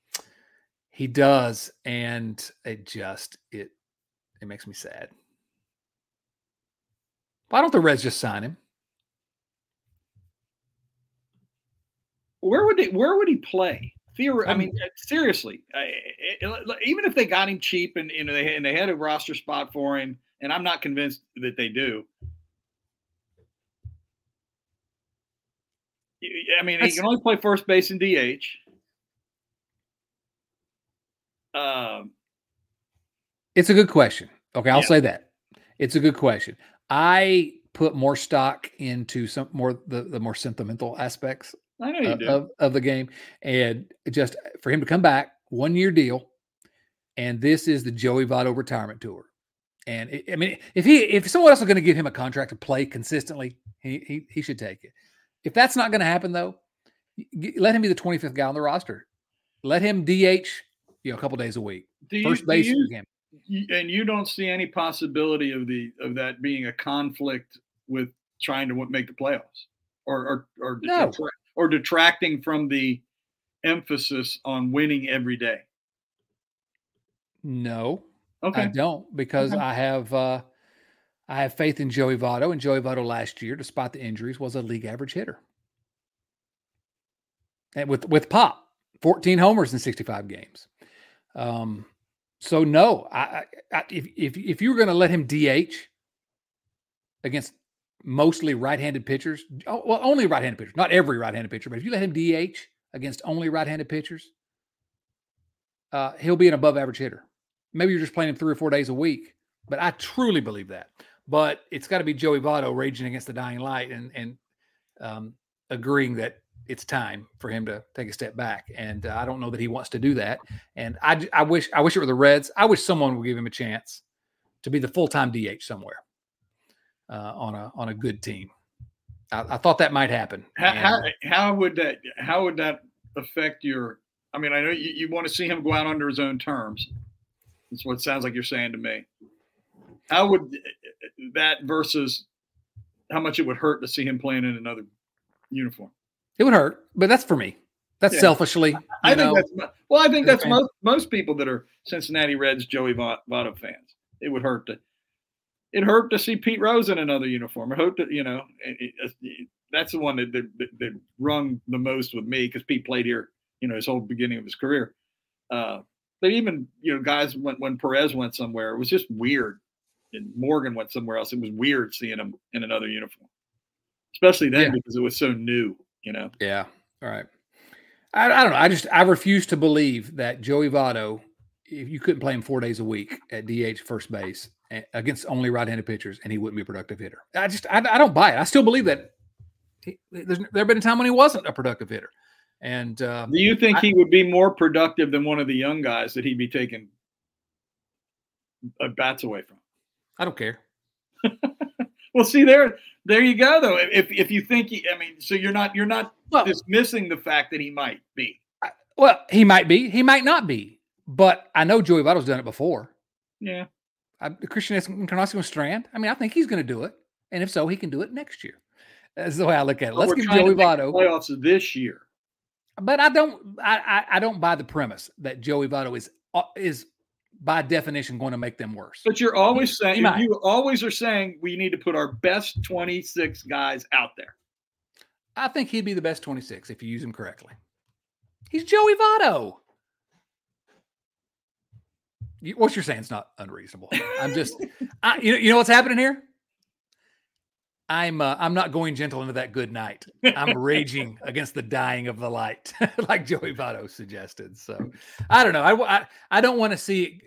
He does, and it just, it, it makes me sad. Why don't the Reds just sign him? Where would they? Where would he play? Theor- I mean, seriously. I, I, even if they got him cheap and you know they and they had a roster spot for him, and I'm not convinced that they do. I mean, That's, he can only play first base and D H. Um, it's a good question. Okay, I'll yeah. say that. It's a good question. I put more stock into some more the, the more sentimental aspects. I know you do. Of, of the game, and just for him to come back, one year deal, and this is the Joey Votto retirement tour. And it, I mean, if he if someone else is going to give him a contract to play consistently, he he, he should take it. If that's not going to happen, though, let him be the twenty-fifth guy on the roster. Let him D H, you know, a couple days a week, do first you, base do you, game. And you don't see any possibility of the of that being a conflict with trying to make the playoffs, or or or. No. Or detracting from the emphasis on winning every day? No, okay. I don't, because okay. I have uh, I have faith in Joey Votto, and Joey Votto last year, despite the injuries, was a league average hitter. And with with pop, fourteen homers in sixty-five games. Um, so no, I, I if if if you were going to let him D H against mostly right-handed pitchers, well, only right-handed pitchers, not every right-handed pitcher, but if you let him D H against only right-handed pitchers, uh, he'll be an above-average hitter. Maybe you're just playing him three or four days a week, but I truly believe that. But it's got to be Joey Votto raging against the dying light and and um, agreeing that it's time for him to take a step back. And uh, I don't know that he wants to do that. And I, I wish I wish it were the Reds. I wish someone would give him a chance to be the full-time D H somewhere. Uh, on a on a good team, I, I thought that might happen. How, and, how how would that how would that affect your? I mean, I know you, you want to see him go out under his own terms. That's what it sounds like you're saying to me. How would that versus how much it would hurt to see him playing in another uniform? It would hurt, but that's for me. That's yeah. selfishly. I think know, that's well. I think that's most most people that are Cincinnati Reds, Joey Votto fans. It would hurt to. It hurt to see Pete Rose in another uniform. I hope that, you know, it, it, it, that's the one that, that, that rung the most with me because Pete played here, you know, his whole beginning of his career. Uh, but even, you know, guys, when, when Perez went somewhere, it was just weird. and Morgan went somewhere else. It was weird seeing him in another uniform, especially then Yeah. because it was so new, you know? Yeah. All right. I, I don't know. I just, I refuse to believe that Joey Votto, if you couldn't play him four days a week at D H first base against only right-handed pitchers, and he wouldn't be a productive hitter. I just, I, I don't buy it. I still believe that he, there's there have been a time when he wasn't a productive hitter. And um, do you think I, he would be more productive than one of the young guys that he'd be taking uh, bats away from? I don't care. Well, see there, there you go. Though, if if you think, he, I mean, so you're not you're not well, dismissing the fact that he might be. I, well, he might be, he might not be, but I know Joey Votto's done it before. Yeah, I, Christian Encarnacion Strand. I mean, I think he's going to do it, and if so, he can do it next year. That's the way I look at it. but Let's give Joey Votto playoffs this year. But I don't, I, I, I don't buy the premise that Joey Votto is is by definition going to make them worse. But you're always he, saying he you always are saying we need to put our best twenty-six guys out there. I think he'd be the best twenty-six if you use him correctly. He's Joey Votto. You, what you're saying is not unreasonable. I'm just, I, you know, you know what's happening here. I'm uh, I'm not going gentle into that good night. I'm raging against the dying of the light, like Joey Votto suggested. So I don't know. I, I, I don't want to see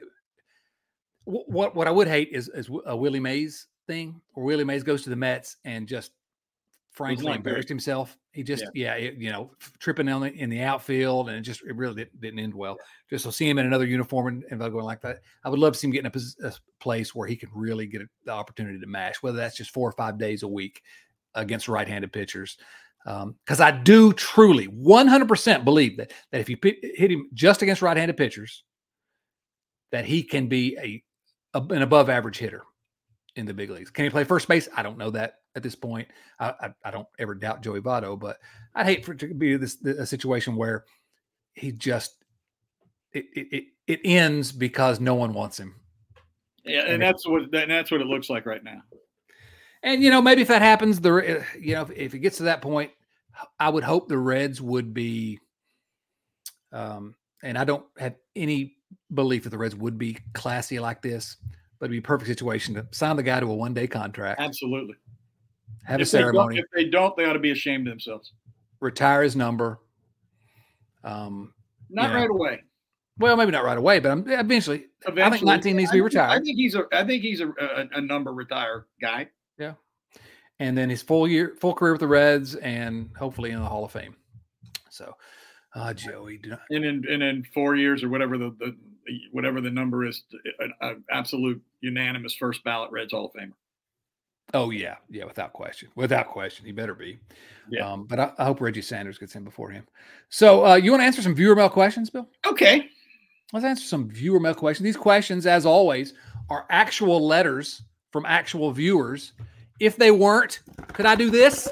what what I would hate is, is a Willie Mays thing, where Willie Mays goes to the Mets and just frankly embarrassed good. himself. He just yeah, yeah it, you know, tripping on the, in the outfield, and it just it really didn't, didn't end well. Just to see him in another uniform and, and going like that, I would love to see him get in a, a place where he can really get a, the opportunity to mash, whether that's just four or five days a week against right-handed pitchers. Because um, I do truly one hundred percent believe that that if you p- hit him just against right-handed pitchers, that he can be a, a an above-average hitter in the big leagues. Can he play first base? I don't know that at this point. I, I, I don't ever doubt Joey Votto, but I'd hate for it to be this a situation where he just it it it ends because no one wants him. Yeah, and, and that's what and that's what it looks like right now. And you know, maybe if that happens, the you know, if, if it gets to that point, I would hope the Reds would be. Um, and I don't have any belief that the Reds would be classy like this. But it'd be a perfect situation to sign the guy to a one-day contract. Absolutely. Have if a ceremony. They if they don't, they ought to be ashamed of themselves. Retire his number. Um, not you know. right away. Well, maybe not right away, but I'm, eventually, eventually. I think nineteen needs to be retired. I think he's a. I think he's a, a, a number retire guy. Yeah. And then his full year, full career with the Reds, and hopefully in the Hall of Fame. So, uh, Joey. And in and in four years or whatever the, the whatever the number is, an, an absolute unanimous first ballot Reds Hall of Famer. Oh yeah, yeah, without question, without question, he better be. Yeah. Um, but I, I hope Reggie Sanders gets in before him. So, uh, you want to answer some viewer mail questions, Bill? Okay. Let's answer some viewer mail questions. These questions, as always, are actual letters from actual viewers. If they weren't, could I do this?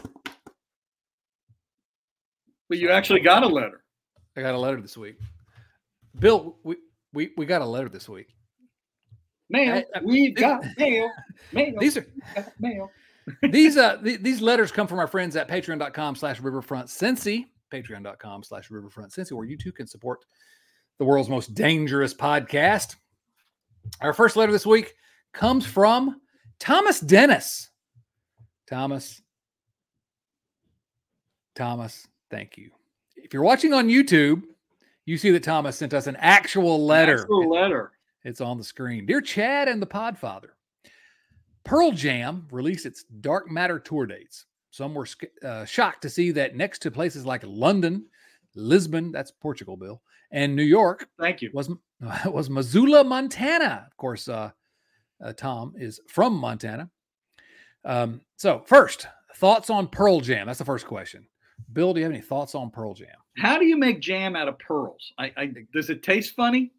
Well, you actually got a letter. I got a letter this week. Bill, we we, we got a letter this week. Mail. I, I, we got mail. Mail. These are mail. these uh th- these letters come from our friends at patreon.com slash riverfront Cincy, patreon.com slash riverfront Cincy, where you too can support the world's most dangerous podcast. Our first letter this week comes from Thomas Dennis. Thomas. Thomas, thank you. If you're watching on YouTube, you see that Thomas sent us an actual letter. Actual letter. It's on the screen. Dear Chad and the Podfather, Pearl Jam released its Dark Matter tour dates. Some were uh, shocked to see that next to places like London, Lisbon, that's Portugal, Bill, and New York, thank you, was was Missoula, Montana. Of course, uh, uh, Tom is from Montana. Um, so first, thoughts on Pearl Jam. That's the first question. Bill, do you have any thoughts on Pearl Jam? How do you make jam out of pearls? I, I does it taste funny?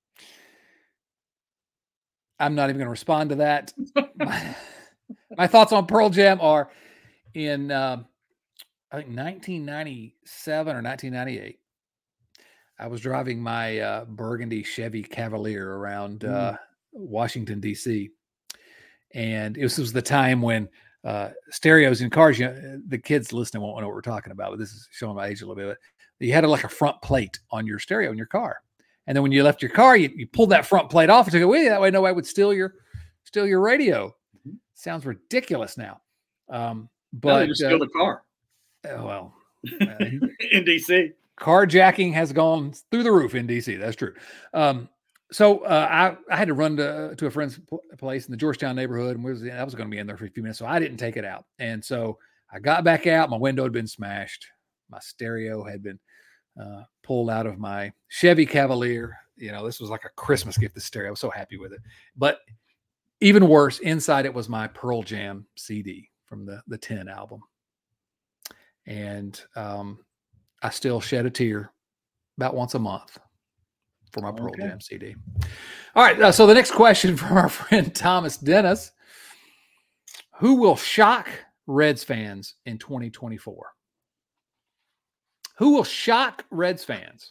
I'm not even going to respond to that. my, my thoughts on Pearl Jam are in, uh, I think, nineteen ninety-seven or nineteen ninety-eight. I was driving my uh, burgundy Chevy Cavalier around uh, mm. Washington, D C. And this was the time when uh, stereos in cars, you know, the kids listening won't know what we're talking about, but this is showing my age a little bit. You had a, like a front plate on your stereo in your car. And then when you left your car, you, you pulled that front plate off and took it with you. That way nobody would steal your steal your radio. Mhm. Sounds ridiculous now. Um, Now but they just steal uh, the car uh, well, uh, in D C. carjacking has gone through the roof in D C. That's true. Um, so uh, I, I had to run to, to a friend's pl- place in the Georgetown neighborhood, and was, I was going to be in there for a few minutes, so I didn't take it out. And so I got back out. My window had been smashed. My stereo had been uh, pulled out of my Chevy Cavalier. You know, this was like a Christmas gift, the stereo. I was so happy with it. But even worse, inside it was my Pearl Jam C D from the, the ten album. And um, I still shed a tear about once a month for my Pearl Okay. Jam C D. All right. Uh, so the next question from our friend Thomas Dennis: who will shock Reds fans in twenty twenty-four? Who will shock Reds fans?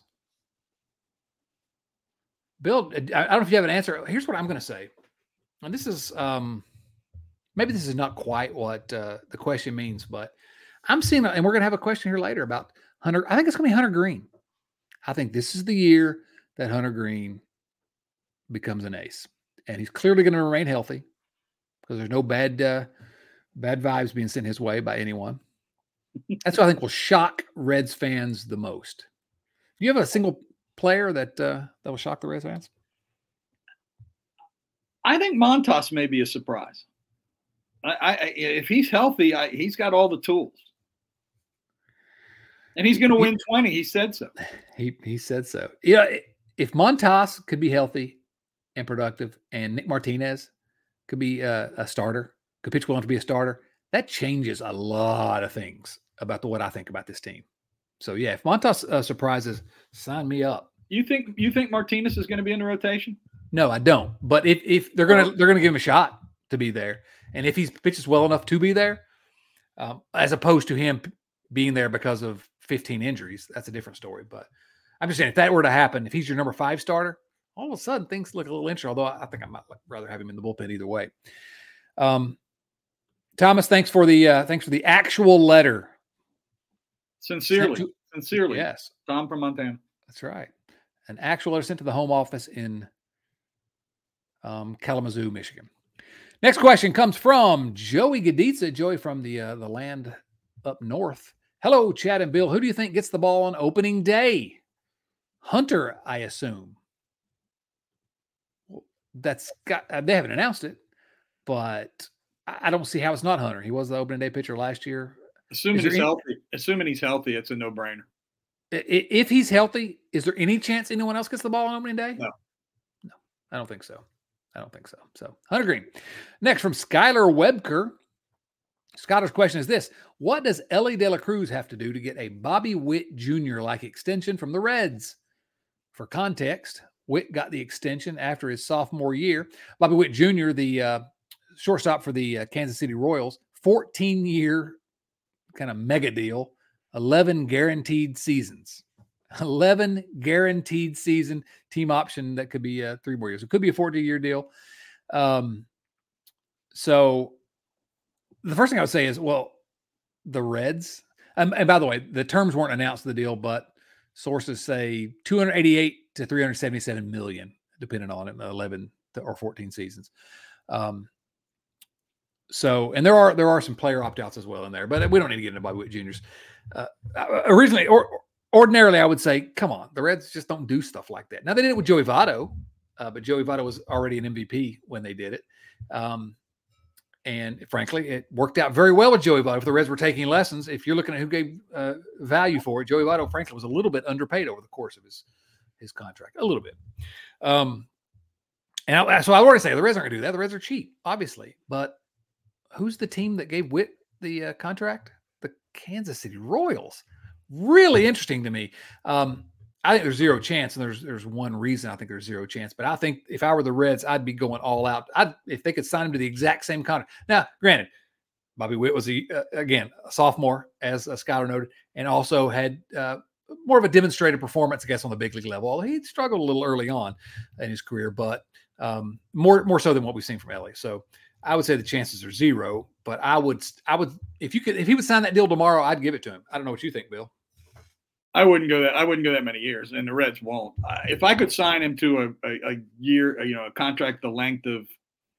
Bill, I don't know if you have an answer. Here's what I'm going to say. And this is, um, maybe this is not quite what uh, the question means, but I'm seeing, and we're going to have a question here later about Hunter. I think it's going to be Hunter Green. I think this is the year that Hunter Green becomes an ace. And he's clearly going to remain healthy because there's no bad, uh, bad vibes being sent his way by anyone. That's what I think will shock Reds fans the most. Do you have a single player that uh, that will shock the Reds fans? I think Montas may be a surprise. I, I if he's healthy, I, he's got all the tools, and he's going to win twenty. He said so. He he said so. Yeah, if Montas could be healthy and productive, and Nick Martinez could be a, a starter, could pitch well enough to be a starter, that changes a lot of things about the, what I think about this team. So yeah, if Montas uh, surprises, sign me up. You think you think Martinez is going to be in the rotation? No, I don't. But if if they're gonna they're gonna give him a shot to be there, and if he pitches well enough to be there, um, as opposed to him being there because of fifteen injuries, that's a different story. But I'm just saying, if that were to happen, if he's your number five starter, all of a sudden things look a little interesting. Although I think I might rather have him in the bullpen either way. Um, Thomas, thanks for the uh, thanks for the actual letter. Sincerely, to, sincerely, yes, Tom from Montana. That's right. An actual letter sent to the home office in um, Kalamazoo, Michigan. Next question comes from Joey Gaditza. Joey from the uh, the land up north. Hello, Chad and Bill. Who do you think gets the ball on opening day? Hunter, I assume. Well, that's got. Uh, they haven't announced it, but I, I don't see how it's not Hunter. He was the opening day pitcher last year. Assuming he's any, healthy, assuming he's healthy, it's a no-brainer. If he's healthy, is there any chance anyone else gets the ball on opening day? No. No, I don't think so. I don't think so. So, Hunter Green. Next from Skylar Webker. Skylar's question is this: what does Elly De La Cruz have to do to get a Bobby Witt Junior-like extension from the Reds? For context, Witt got the extension after his sophomore year. Bobby Witt Junior, the uh, shortstop for the uh, Kansas City Royals, fourteen-year kind of mega deal, eleven guaranteed seasons. eleven guaranteed season team option that could be uh, three more years. It could be a fourteen-year deal. Um, so the first thing I would say is, well, the Reds, um, and by the way, the terms weren't announced in the deal, but sources say two hundred eighty-eight to three hundred seventy-seven million, depending on it, eleven or fourteen seasons. Um, So, and there are there are some player opt-outs as well in there, but we don't need to get into Bobby Witt Juniors. Uh, originally, or ordinarily, I would say, come on, the Reds just don't do stuff like that. Now, they did it with Joey Votto, uh, but Joey Votto was already an M V P when they did it. Um, and frankly, it worked out very well with Joey Votto. If the Reds were taking lessons, if you're looking at who gave uh, value for it, Joey Votto, frankly, was a little bit underpaid over the course of his, his contract, a little bit. Um, and I, so I already say the Reds aren't going to do that. The Reds are cheap, obviously, but who's the team that gave Witt the uh, contract? The Kansas City Royals. Really interesting to me. Um, I think there's zero chance, and there's there's one reason I think there's zero chance. But I think if I were the Reds, I'd be going all out. I'd, if they could sign him to the exact same contract. Now, granted, Bobby Witt was, a, uh, again, a sophomore, as uh, Skylar noted, and also had uh, more of a demonstrated performance, I guess, on the big league level. He struggled a little early on in his career, but um, more more so than what we've seen from Elly. So I would say the chances are zero, but I would, I would, if you could, if he would sign that deal tomorrow, I'd give it to him. I don't know what you think, Bill. I wouldn't go that. I wouldn't go that many years, and the Reds won't. Uh, if I could sign him to a, a, a year, a, you know, a contract the length of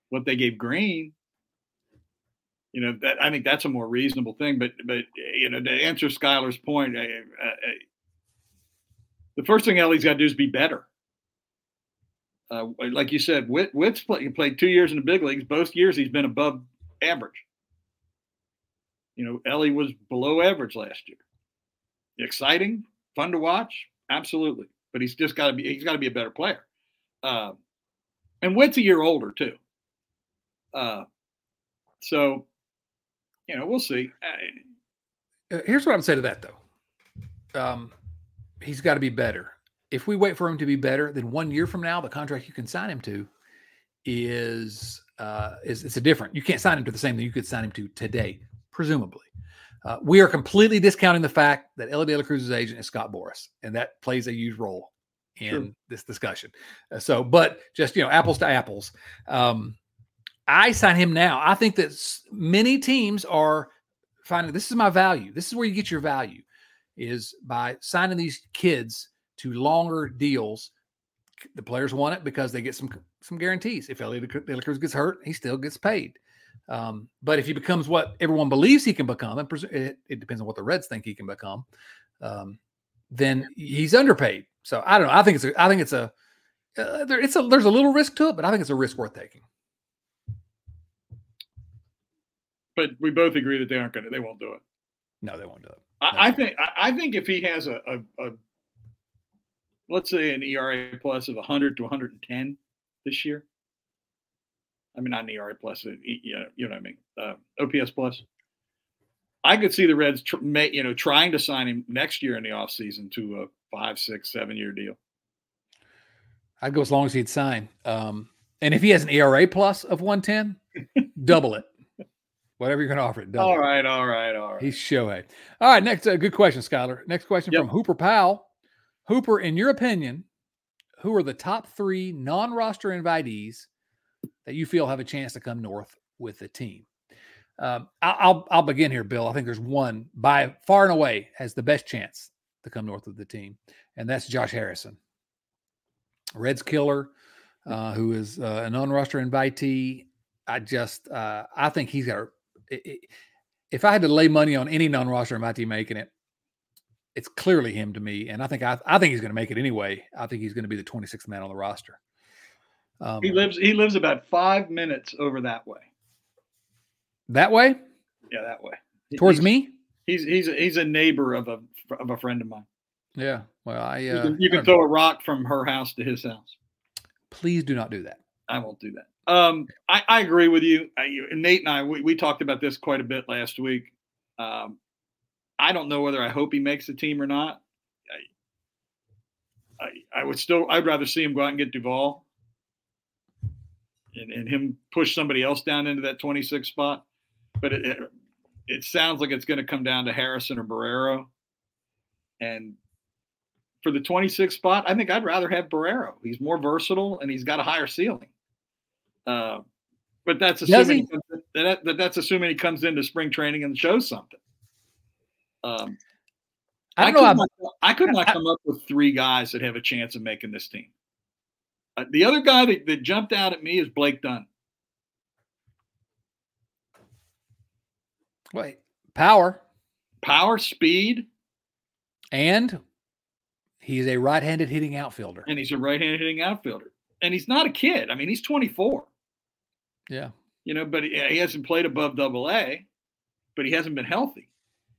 what they gave Green, you know, that I think that's a more reasonable thing. But, but you know, to answer Skylar's point, I, I, I, the first thing Ellie's got to do is be better. Uh, like you said, Witt, Witt's play, he played two years in the big leagues. Both years he's been above average. You know, Ellie was below average last year. Exciting, fun to watch, absolutely. But he's just got to be he's got to be a better player. Uh, and Witt's a year older too. Uh, so, you know, we'll see. Uh, Here's what I'm saying to that though. Um, he's got to be better. If we wait for him to be better, then one year from now, the contract you can sign him to is uh, is it's a different. You can't sign him to the same thing you could sign him to today, presumably. Uh, we are completely discounting the fact that Elly De La Cruz's agent is Scott Boras, and that plays a huge role in sure. this discussion. Uh, so, but just, you know, apples to apples. Um, I sign him now. I think that many teams are finding this is my value. This is where you get your value, is by signing these kids to longer deals. The players want it because they get some some guarantees. If Elly De La Cruz gets hurt, he still gets paid. Um, but if he becomes what everyone believes he can become, and it, it depends on what the Reds think he can become, um, then he's underpaid. So I don't know. I think it's a, I think it's a, uh, there, it's a, there's a little risk to it, but I think it's a risk worth taking. But we both agree that they aren't going to, they won't do it. No, they won't do it. I, I think, I, I think if he has a, a, a, let's say an E R A plus of one hundred to one hundred ten this year. I mean, not an E R A plus, you know, you know what I mean? Uh, O P S plus. I could see the Reds, tr- may, you know, trying to sign him next year in the offseason to a five, six, seven year deal. I'd go as long as he'd sign. Um, and if he has an E R A plus of one ten, double it. Whatever you're going to offer it. Double all right, it. all right, all right. He's Shohei. All right, next, uh, good question, Skylar. Next question yep. from Hooper Powell. Hooper, in your opinion, who are the top three non-roster invitees that you feel have a chance to come north with the team? Um, I'll I'll begin here, Bill. I think there's one by far and away has the best chance to come north with the team, and that's Josh Harrison, Reds killer, uh, who is uh, a non-roster invitee. I just uh, I think he's got. If I had to lay money on any non-roster invitee making it, it's clearly him to me, and I think I I think he's going to make it anyway. I think he's going to be the twenty-sixth man on the roster. Um, he lives he lives about five minutes over that way. That way? Yeah, that way. Towards he's, me? He's he's a, he's a neighbor of a of a friend of mine. Yeah. Well, I uh, you can, you can throw a rock from her house to his house. Please do not do that. I won't do that. Um, I, I agree with you. I, Nate and I we, we talked about this quite a bit last week. Um, I don't know whether I hope he makes the team or not. I, I, I would still I'd rather see him go out and get Duvall. And, and him push somebody else down into that twenty-six spot. But it, it, it sounds like it's going to come down to Harrison or Barrero. And for the twenty-six spot, I think I'd rather have Barrero. He's more versatile and he's got a higher ceiling. Uh, but that's assuming he? He that, that, that's assuming he comes into spring training and shows something. Um, I, I, could not, I could not come up with three guys that have a chance of making this team. Uh, the other guy that, that jumped out at me is Blake Dunn. Wait, power. Power, speed. And he's a right-handed hitting outfielder. And he's a right-handed hitting outfielder. And he's not a kid. I mean, he's twenty-four. Yeah. You know, but he, he hasn't played above double A, but he hasn't been healthy.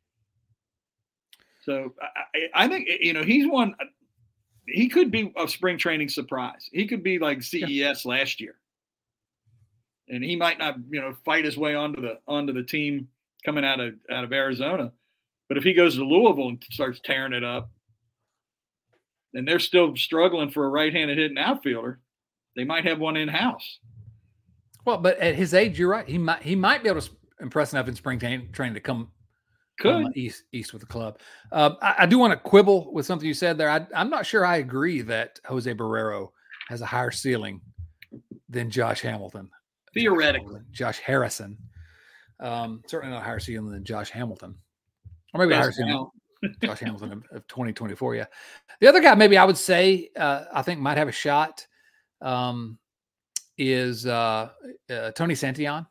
So I, I think, you know, he's one – he could be a spring training surprise. He could be like C E S last year. And he might not, you know, fight his way onto the onto the team coming out of out of Arizona. But if he goes to Louisville and starts tearing it up, and they're still struggling for a right-handed hitting outfielder, they might have one in-house. Well, but at his age, you're right. He might he might be able to impress enough in spring training to come Could. Um, east east with the club. Uh, I, I do want to quibble with something you said there. I, I'm not sure I agree that Jose Barrero has a higher ceiling than Josh Hamilton. Theoretically. Josh, Josh Harrison. Um, certainly not a higher ceiling than Josh Hamilton. Or maybe a higher ceiling than Josh Hamilton of, of twenty twenty-four, yeah. The other guy maybe I would say uh, I think might have a shot. Um, is uh, uh, Tony Santillan.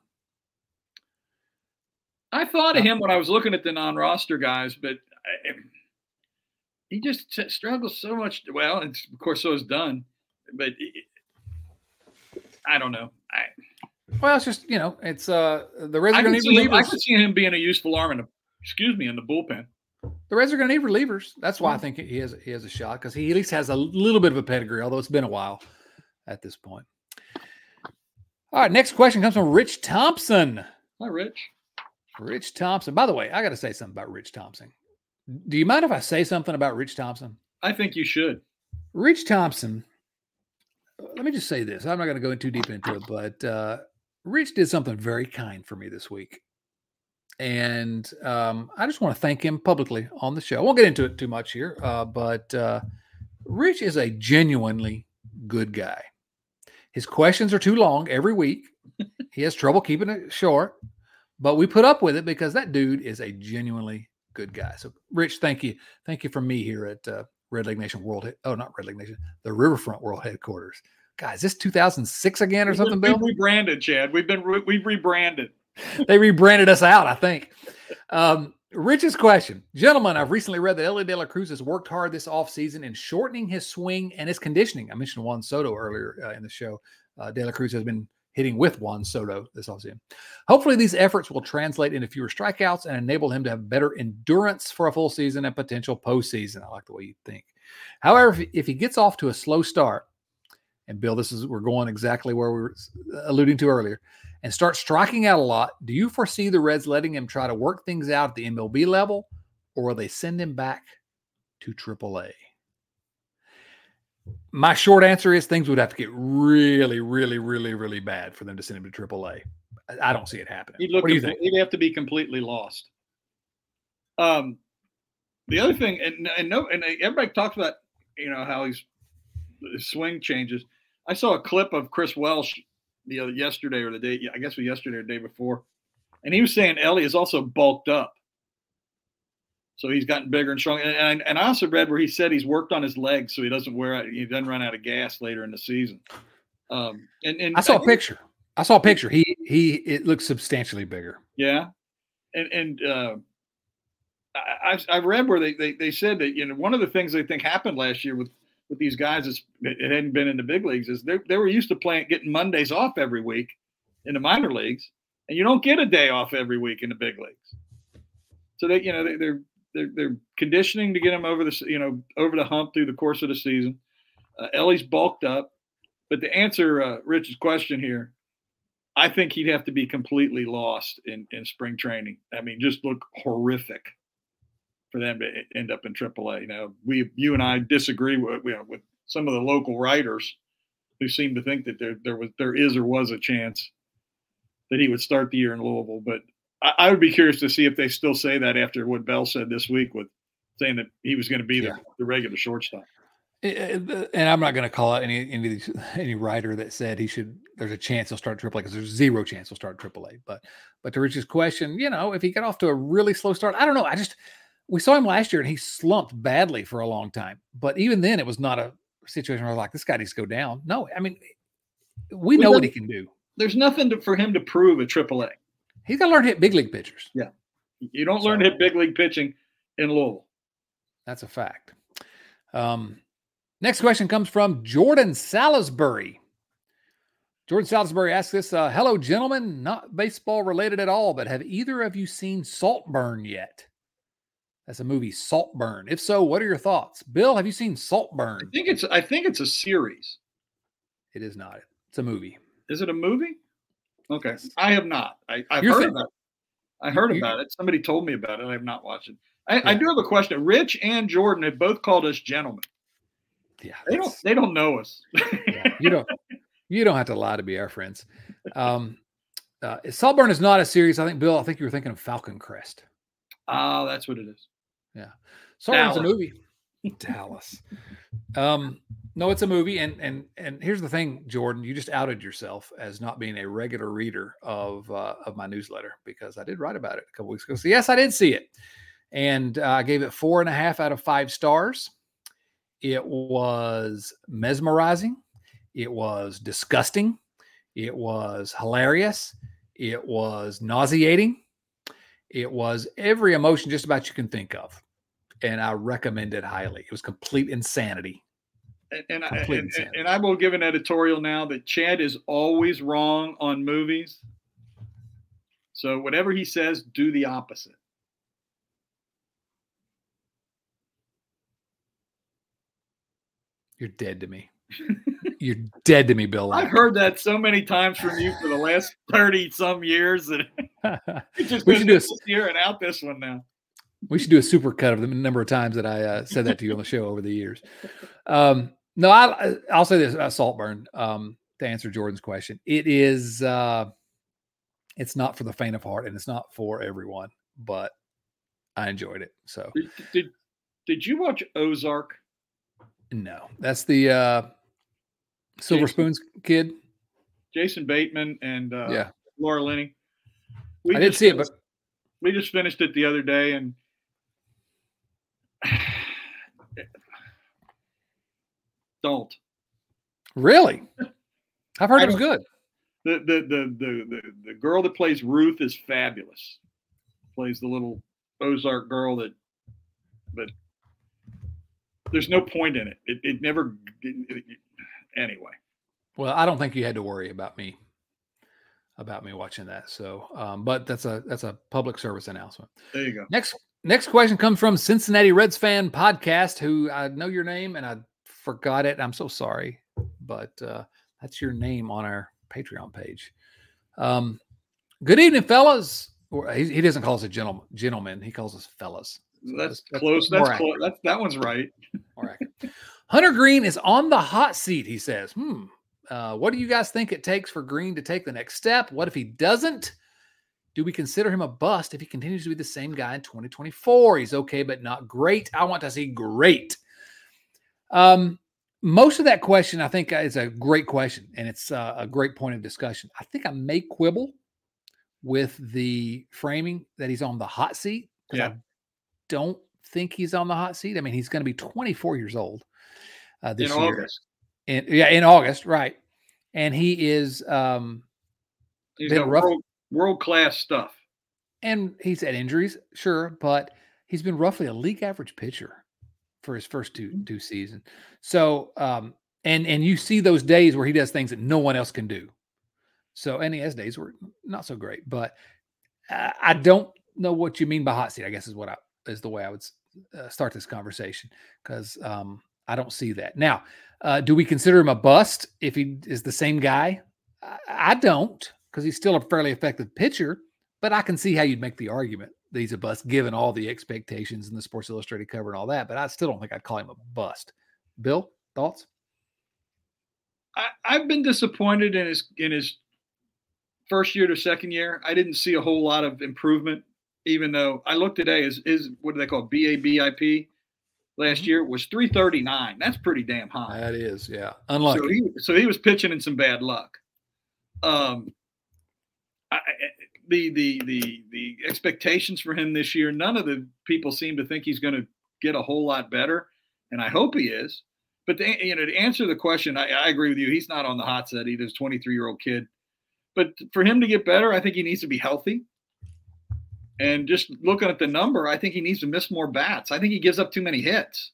I thought of him when I was looking at the non-roster guys, but I, he just t- struggles so much. Well, and of course, so is Dunn, but it, I don't know. I, well, it's just, you know, it's uh, the Reds are I going could to need see him, I relievers. could see him being a useful arm in the, excuse me, in the bullpen. The Reds are going to need relievers. That's why I think he has he has a shot, because he at least has a little bit of a pedigree, although it's been a while at this point. All right, next question comes from Rich Thompson. Hi, Rich. Rich Thompson. By the way, I got to say something about Rich Thompson. Do you mind if I say something about Rich Thompson? I think you should. Rich Thompson, let me just say this. I'm not going to go too deep into it, but uh, Rich did something very kind for me this week. And um, I just want to thank him publicly on the show. I won't get into it too much here, uh, but uh, Rich is a genuinely good guy. His questions are too long every week. He has trouble keeping it short, but we put up with it because that dude is a genuinely good guy. So, Rich, thank you. Thank you from me here at uh, Red Leg Nation World. Oh, not Red Leg Nation, the Riverfront World Headquarters. Guys, this two thousand six again or we've something, been, Bill? We've rebranded, Chad. We've been re- we've rebranded. They rebranded us out, I think. Um, Rich's question. Gentlemen, I've recently read that Elly De La Cruz has worked hard this offseason in shortening his swing and his conditioning. I mentioned Juan Soto earlier uh, in the show. Uh, De La Cruz has been hitting with Juan Soto this offseason. Hopefully these efforts will translate into fewer strikeouts and enable him to have better endurance for a full season and potential postseason. I like the way you think. However, if, if he gets off to a slow start, and Bill, this is, we're going exactly where we were alluding to earlier, and start striking out a lot, do you foresee the Reds letting him try to work things out at the M L B level, or will they send him back to triple A? My short answer is things would have to get really, really, really, really bad for them to send him to triple A. I don't see it happening. He'd look what do you compl- think? He'd have to be completely lost. Um, the other thing, and and no, and everybody talks about, you know, how he's his swing changes. I saw a clip of Chris Welsh the other yesterday or the day, I guess it was yesterday or the day before, and he was saying Elly is also bulked up, so he's gotten bigger and stronger. And, and and I also read where he said he's worked on his legs so he doesn't wear out, he doesn't run out of gas later in the season. Um, and and I saw I a think, picture. I saw a picture. He he it looks substantially bigger. Yeah, and and uh, I I've, I've read where they, they they said that, you know, one of the things they think happened last year with with these guys is it hadn't been in the big leagues is they they were used to playing getting Mondays off every week in the minor leagues, and you don't get a day off every week in the big leagues. So they, you know, they, they're they're they're conditioning to get them over the, you know, over the hump through the course of the season. Uh, Elly's bulked up, but to answer uh, Rich's question here, I think he'd have to be completely lost in, in spring training. I mean, just look horrific for them to end up in triple A. Now, we, you and I disagree with, you know, with some of the local writers who seem to think that there, there was, there is or was a chance that he would start the year in Louisville. But I, I would be curious to see if they still say that after what Bell said this week with saying that he was going to be Yeah. the, the regular shortstop. And I'm not going to call out any any any writer that said he should. There's a chance he'll start triple A, because there's zero chance he'll start triple A. But but to Rich's question, you know, if he got off to a really slow start, I don't know. I just we saw him last year and he slumped badly for a long time. But even then, it was not a situation where I was like, this guy needs to go down. No, I mean, we know what he can do. There's nothing to, for him to prove at triple A. He's got to learn to hit big league pitchers. Yeah, you don't learn to hit big league pitching in Louisville. That's a fact. Um. Next question comes from Jordan Salisbury. Jordan Salisbury asks this, uh, hello, gentlemen, not baseball related at all, but have either of you seen Saltburn yet? That's a movie, Saltburn. If so, what are your thoughts? Bill, have you seen Saltburn? I think it's I think it's a series. It is not. It's a movie. Is it a movie? Okay. I have not. I, I've You're heard thinking- about it. I heard you- about it. Somebody told me about it. I have not watched it. I, I Yeah. do have a question. Rich and Jordan have both called us gentlemen. Yeah, They don't that's- they don't know us. yeah, you don't you don't have to lie to be our friends. Um, uh, Saltburn is not a series. I think, Bill, I think you were thinking of Falcon Crest. Oh, that's what it is. Yeah. Saltburn's a Dallas. movie. Dallas. Um, no, it's a movie. And and and here's the thing, Jordan, you just outed yourself as not being a regular reader of uh, of my newsletter, because I did write about it a couple weeks ago. So yes, I did see it. And uh, I gave it four and a half out of five stars. It was mesmerizing. It was disgusting. It was hilarious. It was nauseating. It was every emotion just about you can think of. And I recommend it highly. It was complete insanity. And, and, I, and, and I will give an editorial now that Chad is always wrong on movies. So whatever he says, do the opposite. You're dead to me. You're dead to me, Bill. I've heard that so many times from you for the last thirty some years that it just we should do a, this year and out this one now. We should do a super cut of the number of times that I uh, said that to you on the show over the years. Um, no, I, I'll say this about Saltburn um, to answer Jordan's question. It is, uh, it's not for the faint of heart, and it's not for everyone, but I enjoyed it. So, did did, did you watch Ozark? No, that's the uh, Silver Jason, Spoons kid, Jason Bateman and uh, yeah, Laura Linney. We I didn't see it, but we just finished it the other day, and don't really. I've heard it was good. The, the the the the the girl that plays Ruth is fabulous. Plays the little Ozark girl that, but there's no point in it. It it never. It, it, anyway. Well, I don't think you had to worry about me about me watching that. So, um, but that's a that's a public service announcement. There you go. Next next question comes from Cincinnati Reds fan podcast, who I know your name and I forgot it. I'm so sorry, but uh, that's your name on our Patreon page. Um, good evening, fellas. Or he, he doesn't call us a gentleman. Gentleman, he calls us fellas. So that's, that's close. That's close. That's that one's right. All right. Hunter Green is on the hot seat. He says, "Hmm, uh, what do you guys think it takes for Green to take the next step? What if he doesn't? Do we consider him a bust if he continues to be the same guy in twenty twenty-four? He's okay, but not great. I want to see great." Um, most of that question, I think, is a great question, and it's uh, a great point of discussion. I think I may quibble with the framing that he's on the hot seat. Yeah. I don't think he's on the hot seat. I mean, he's going to be twenty-four years old uh, this in year. August. In, yeah, in August, right. And he is um, he's been got rough. world, world-class stuff. And he's had injuries, sure, but he's been roughly a league average pitcher for his first two two seasons. So, um, and and you see those days where he does things that no one else can do. So, and he has days where not so great, but I, I don't know what you mean by hot seat, I guess is what I, is the way I would uh, start this conversation. Cause um, I don't see that. Now, uh, do we consider him a bust if he is the same guy? I, I don't, cause he's still a fairly effective pitcher, but I can see how you'd make the argument that he's a bust given all the expectations in the Sports Illustrated cover and all that, but I still don't think I'd call him a bust. Bill, thoughts? I, I've been disappointed in his, in his, first year to second year. I didn't see a whole lot of improvement, even though I looked today, is is what do they call it? B A B I P last mm-hmm. year was three thirty-nine. That's pretty damn high. That is, yeah. Unlucky. So he, so he was pitching in some bad luck. Um, I, the, the, the, the expectations for him this year, none of the people seem to think he's going to get a whole lot better. And I hope he is. But to, you know, to answer the question, I, I agree with you. He's not on the hot seat. He's a twenty-three year old kid. But for him to get better, I think he needs to be healthy. And just looking at the number, I think he needs to miss more bats. I think he gives up too many hits.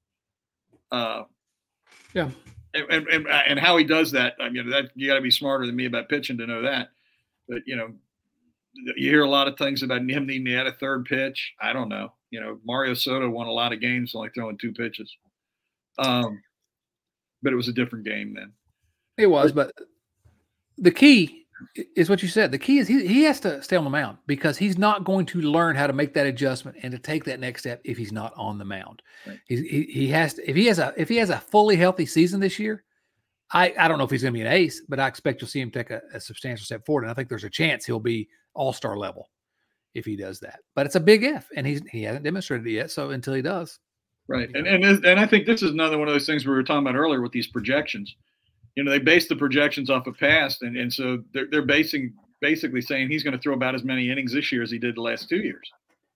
Uh, yeah. And, and and how he does that, I mean, that you got to be smarter than me about pitching to know that. But, you know, you hear a lot of things about him needing to add a third pitch. I don't know. You know, Mario Soto won a lot of games only throwing two pitches. Um, but it was a different game then. It was, but the key is what you said. The key is he, he has to stay on the mound because he's not going to learn how to make that adjustment and to take that next step if he's not on the mound. Right. He, he he has to, if he has a if he has a fully healthy season this year, I, I don't know if he's going to be an ace, but I expect you'll see him take a, a substantial step forward. And I think there's a chance he'll be all-star level if he does that. But it's a big if, and he's he hasn't demonstrated it yet. So until he does, right. And and and I think this is another one of those things we were talking about earlier with these projections. You know, they base the projections off of past, and, and so they're they're basing basically saying he's going to throw about as many innings this year as he did the last two years.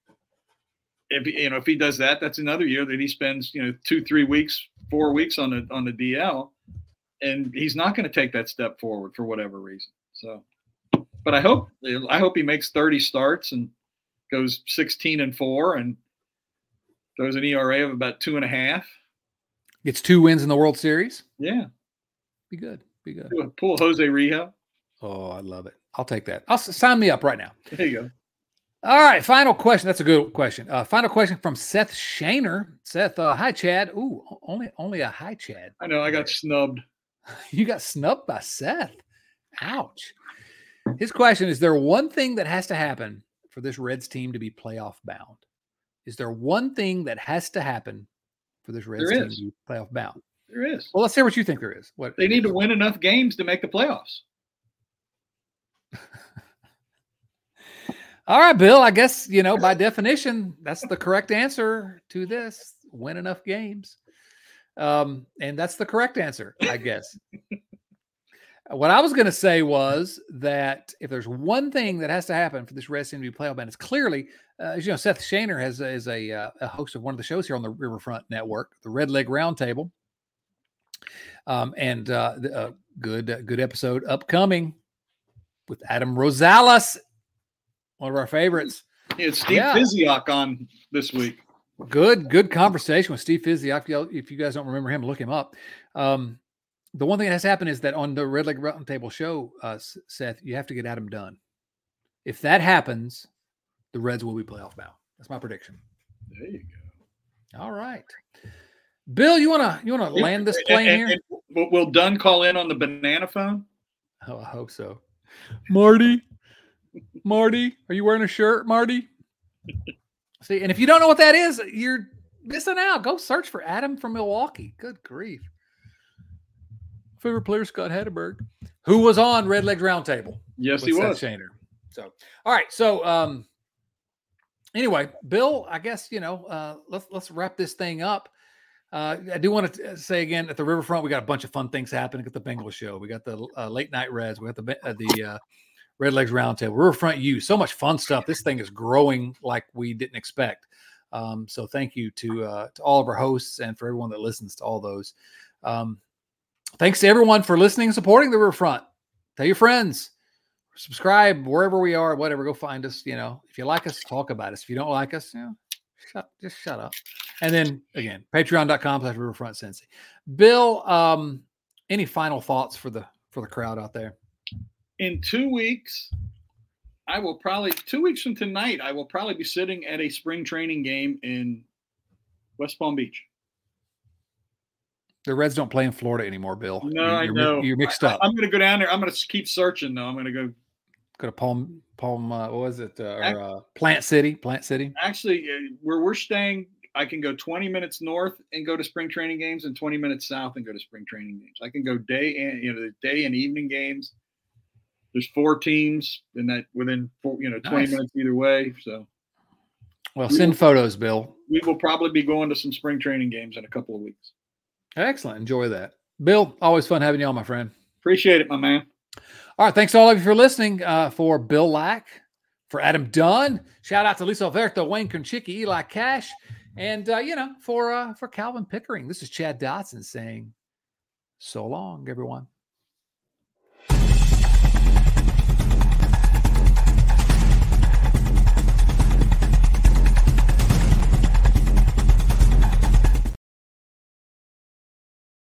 If you know if he does that, that's another year that he spends you know two, three weeks, four weeks on the on the D L. and he's not going to take that step forward for whatever reason. So, but I hope I hope he makes thirty starts and goes sixteen and four and throws an E R A of about two and a half. Gets two wins in the World Series. Yeah, be good. Be good. Pull Jose Rijo. Oh, I love it. I'll take that. I'll sign me up right now. There you go. All right, final question. That's a good question. Uh, final question from Seth Shaner. Seth, uh, hi, Chad. Ooh, only only a hi, Chad. I know. I got snubbed. You got snubbed by Seth. Ouch. His question is, there one thing that has to happen for this Reds team to be playoff bound? Is there one thing that has to happen for this Reds there team is. to be playoff bound? There is. Well, let's hear what you think there is. What they need to win enough games to make the playoffs. All right, Bill, I guess, you know, by definition, that's the correct answer to this. Win enough games. Um, and that's the correct answer, I guess. What I was going to say was that if there's one thing that has to happen for this Reds team to be playoff bound, it's clearly, uh, as you know, Seth Shaner has, is a, uh, a host of one of the shows here on the Riverfront Network, the Red Leg Roundtable. Um, and uh, a good, uh, good episode upcoming with Adam Rosales, one of our favorites. Yeah, it's Steve yeah. Physiak on this week. Good, good conversation with Steve Physiak. If you guys don't remember him, look him up. Um, the one thing that has happened is that on the Red Leg Roundtable show, uh, Seth, you have to get Adam done. If that happens, the Reds will be playoff bound. That's my prediction. There you go. All right, Bill, you wanna you wanna land this plane and, here? And, and will Dunn call in on the banana phone? Oh, I hope so. Marty, Marty, are you wearing a shirt, Marty? See, and if you don't know what that is, you're missing out. Go search for Adam from Milwaukee. Good grief. Favorite player, Scott Hatteberg, who was on Red Legs Roundtable. Yes, he was. Shaner. So, all right. So, um, anyway, Bill, I guess, you know, uh, let's, let's wrap this thing up. Uh, I do want to say again, at the Riverfront, we got a bunch of fun things happening at the Bengals show. We got the uh, late night Reds. We got the, uh, the, uh, Red Legs Roundtable, Riverfront U, so much fun stuff. This thing is growing like we didn't expect. Um, so thank you to uh, to all of our hosts and for everyone that listens to all those. Um, thanks to everyone for listening and supporting the Riverfront. Tell your friends, subscribe wherever we are, whatever. Go find us. You know, if you like us, talk about us. If you don't like us, you know, shut just shut up. And then again, patreon dot com slash Riverfront Cincy. Bill, um, any final thoughts for the for the crowd out there? In two weeks, I will probably, two weeks from tonight, I will probably be sitting at a spring training game in West Palm Beach. The Reds don't play in Florida anymore, Bill. No, you're, I you're, know. You're mixed up. I, I'm going to go down there. I'm going to keep searching, though. I'm going to go. Go to Palm, Palm, uh, what was it? Uh, or, uh, Plant City, Plant City. Actually, uh, where we're staying, I can go twenty minutes north and go to spring training games and twenty minutes south and go to spring training games. I can go day and, you know, the day and evening games. There's four teams in that within four, you know, twenty nice. minutes either way. So, well, we send will, photos, Bill. We will probably be going to some spring training games in a couple of weeks. Excellent. Enjoy that. Bill, always fun having you on, my friend. Appreciate it, my man. All right. Thanks to all of you for listening. Uh, for Bill Lack, for Adam Dunn, shout out to Lisa Alberto, Wayne Conchicki, Eli Cash, and, uh, you know, for, uh, for Calvin Pickering. This is Chad Dotson saying so long, everyone.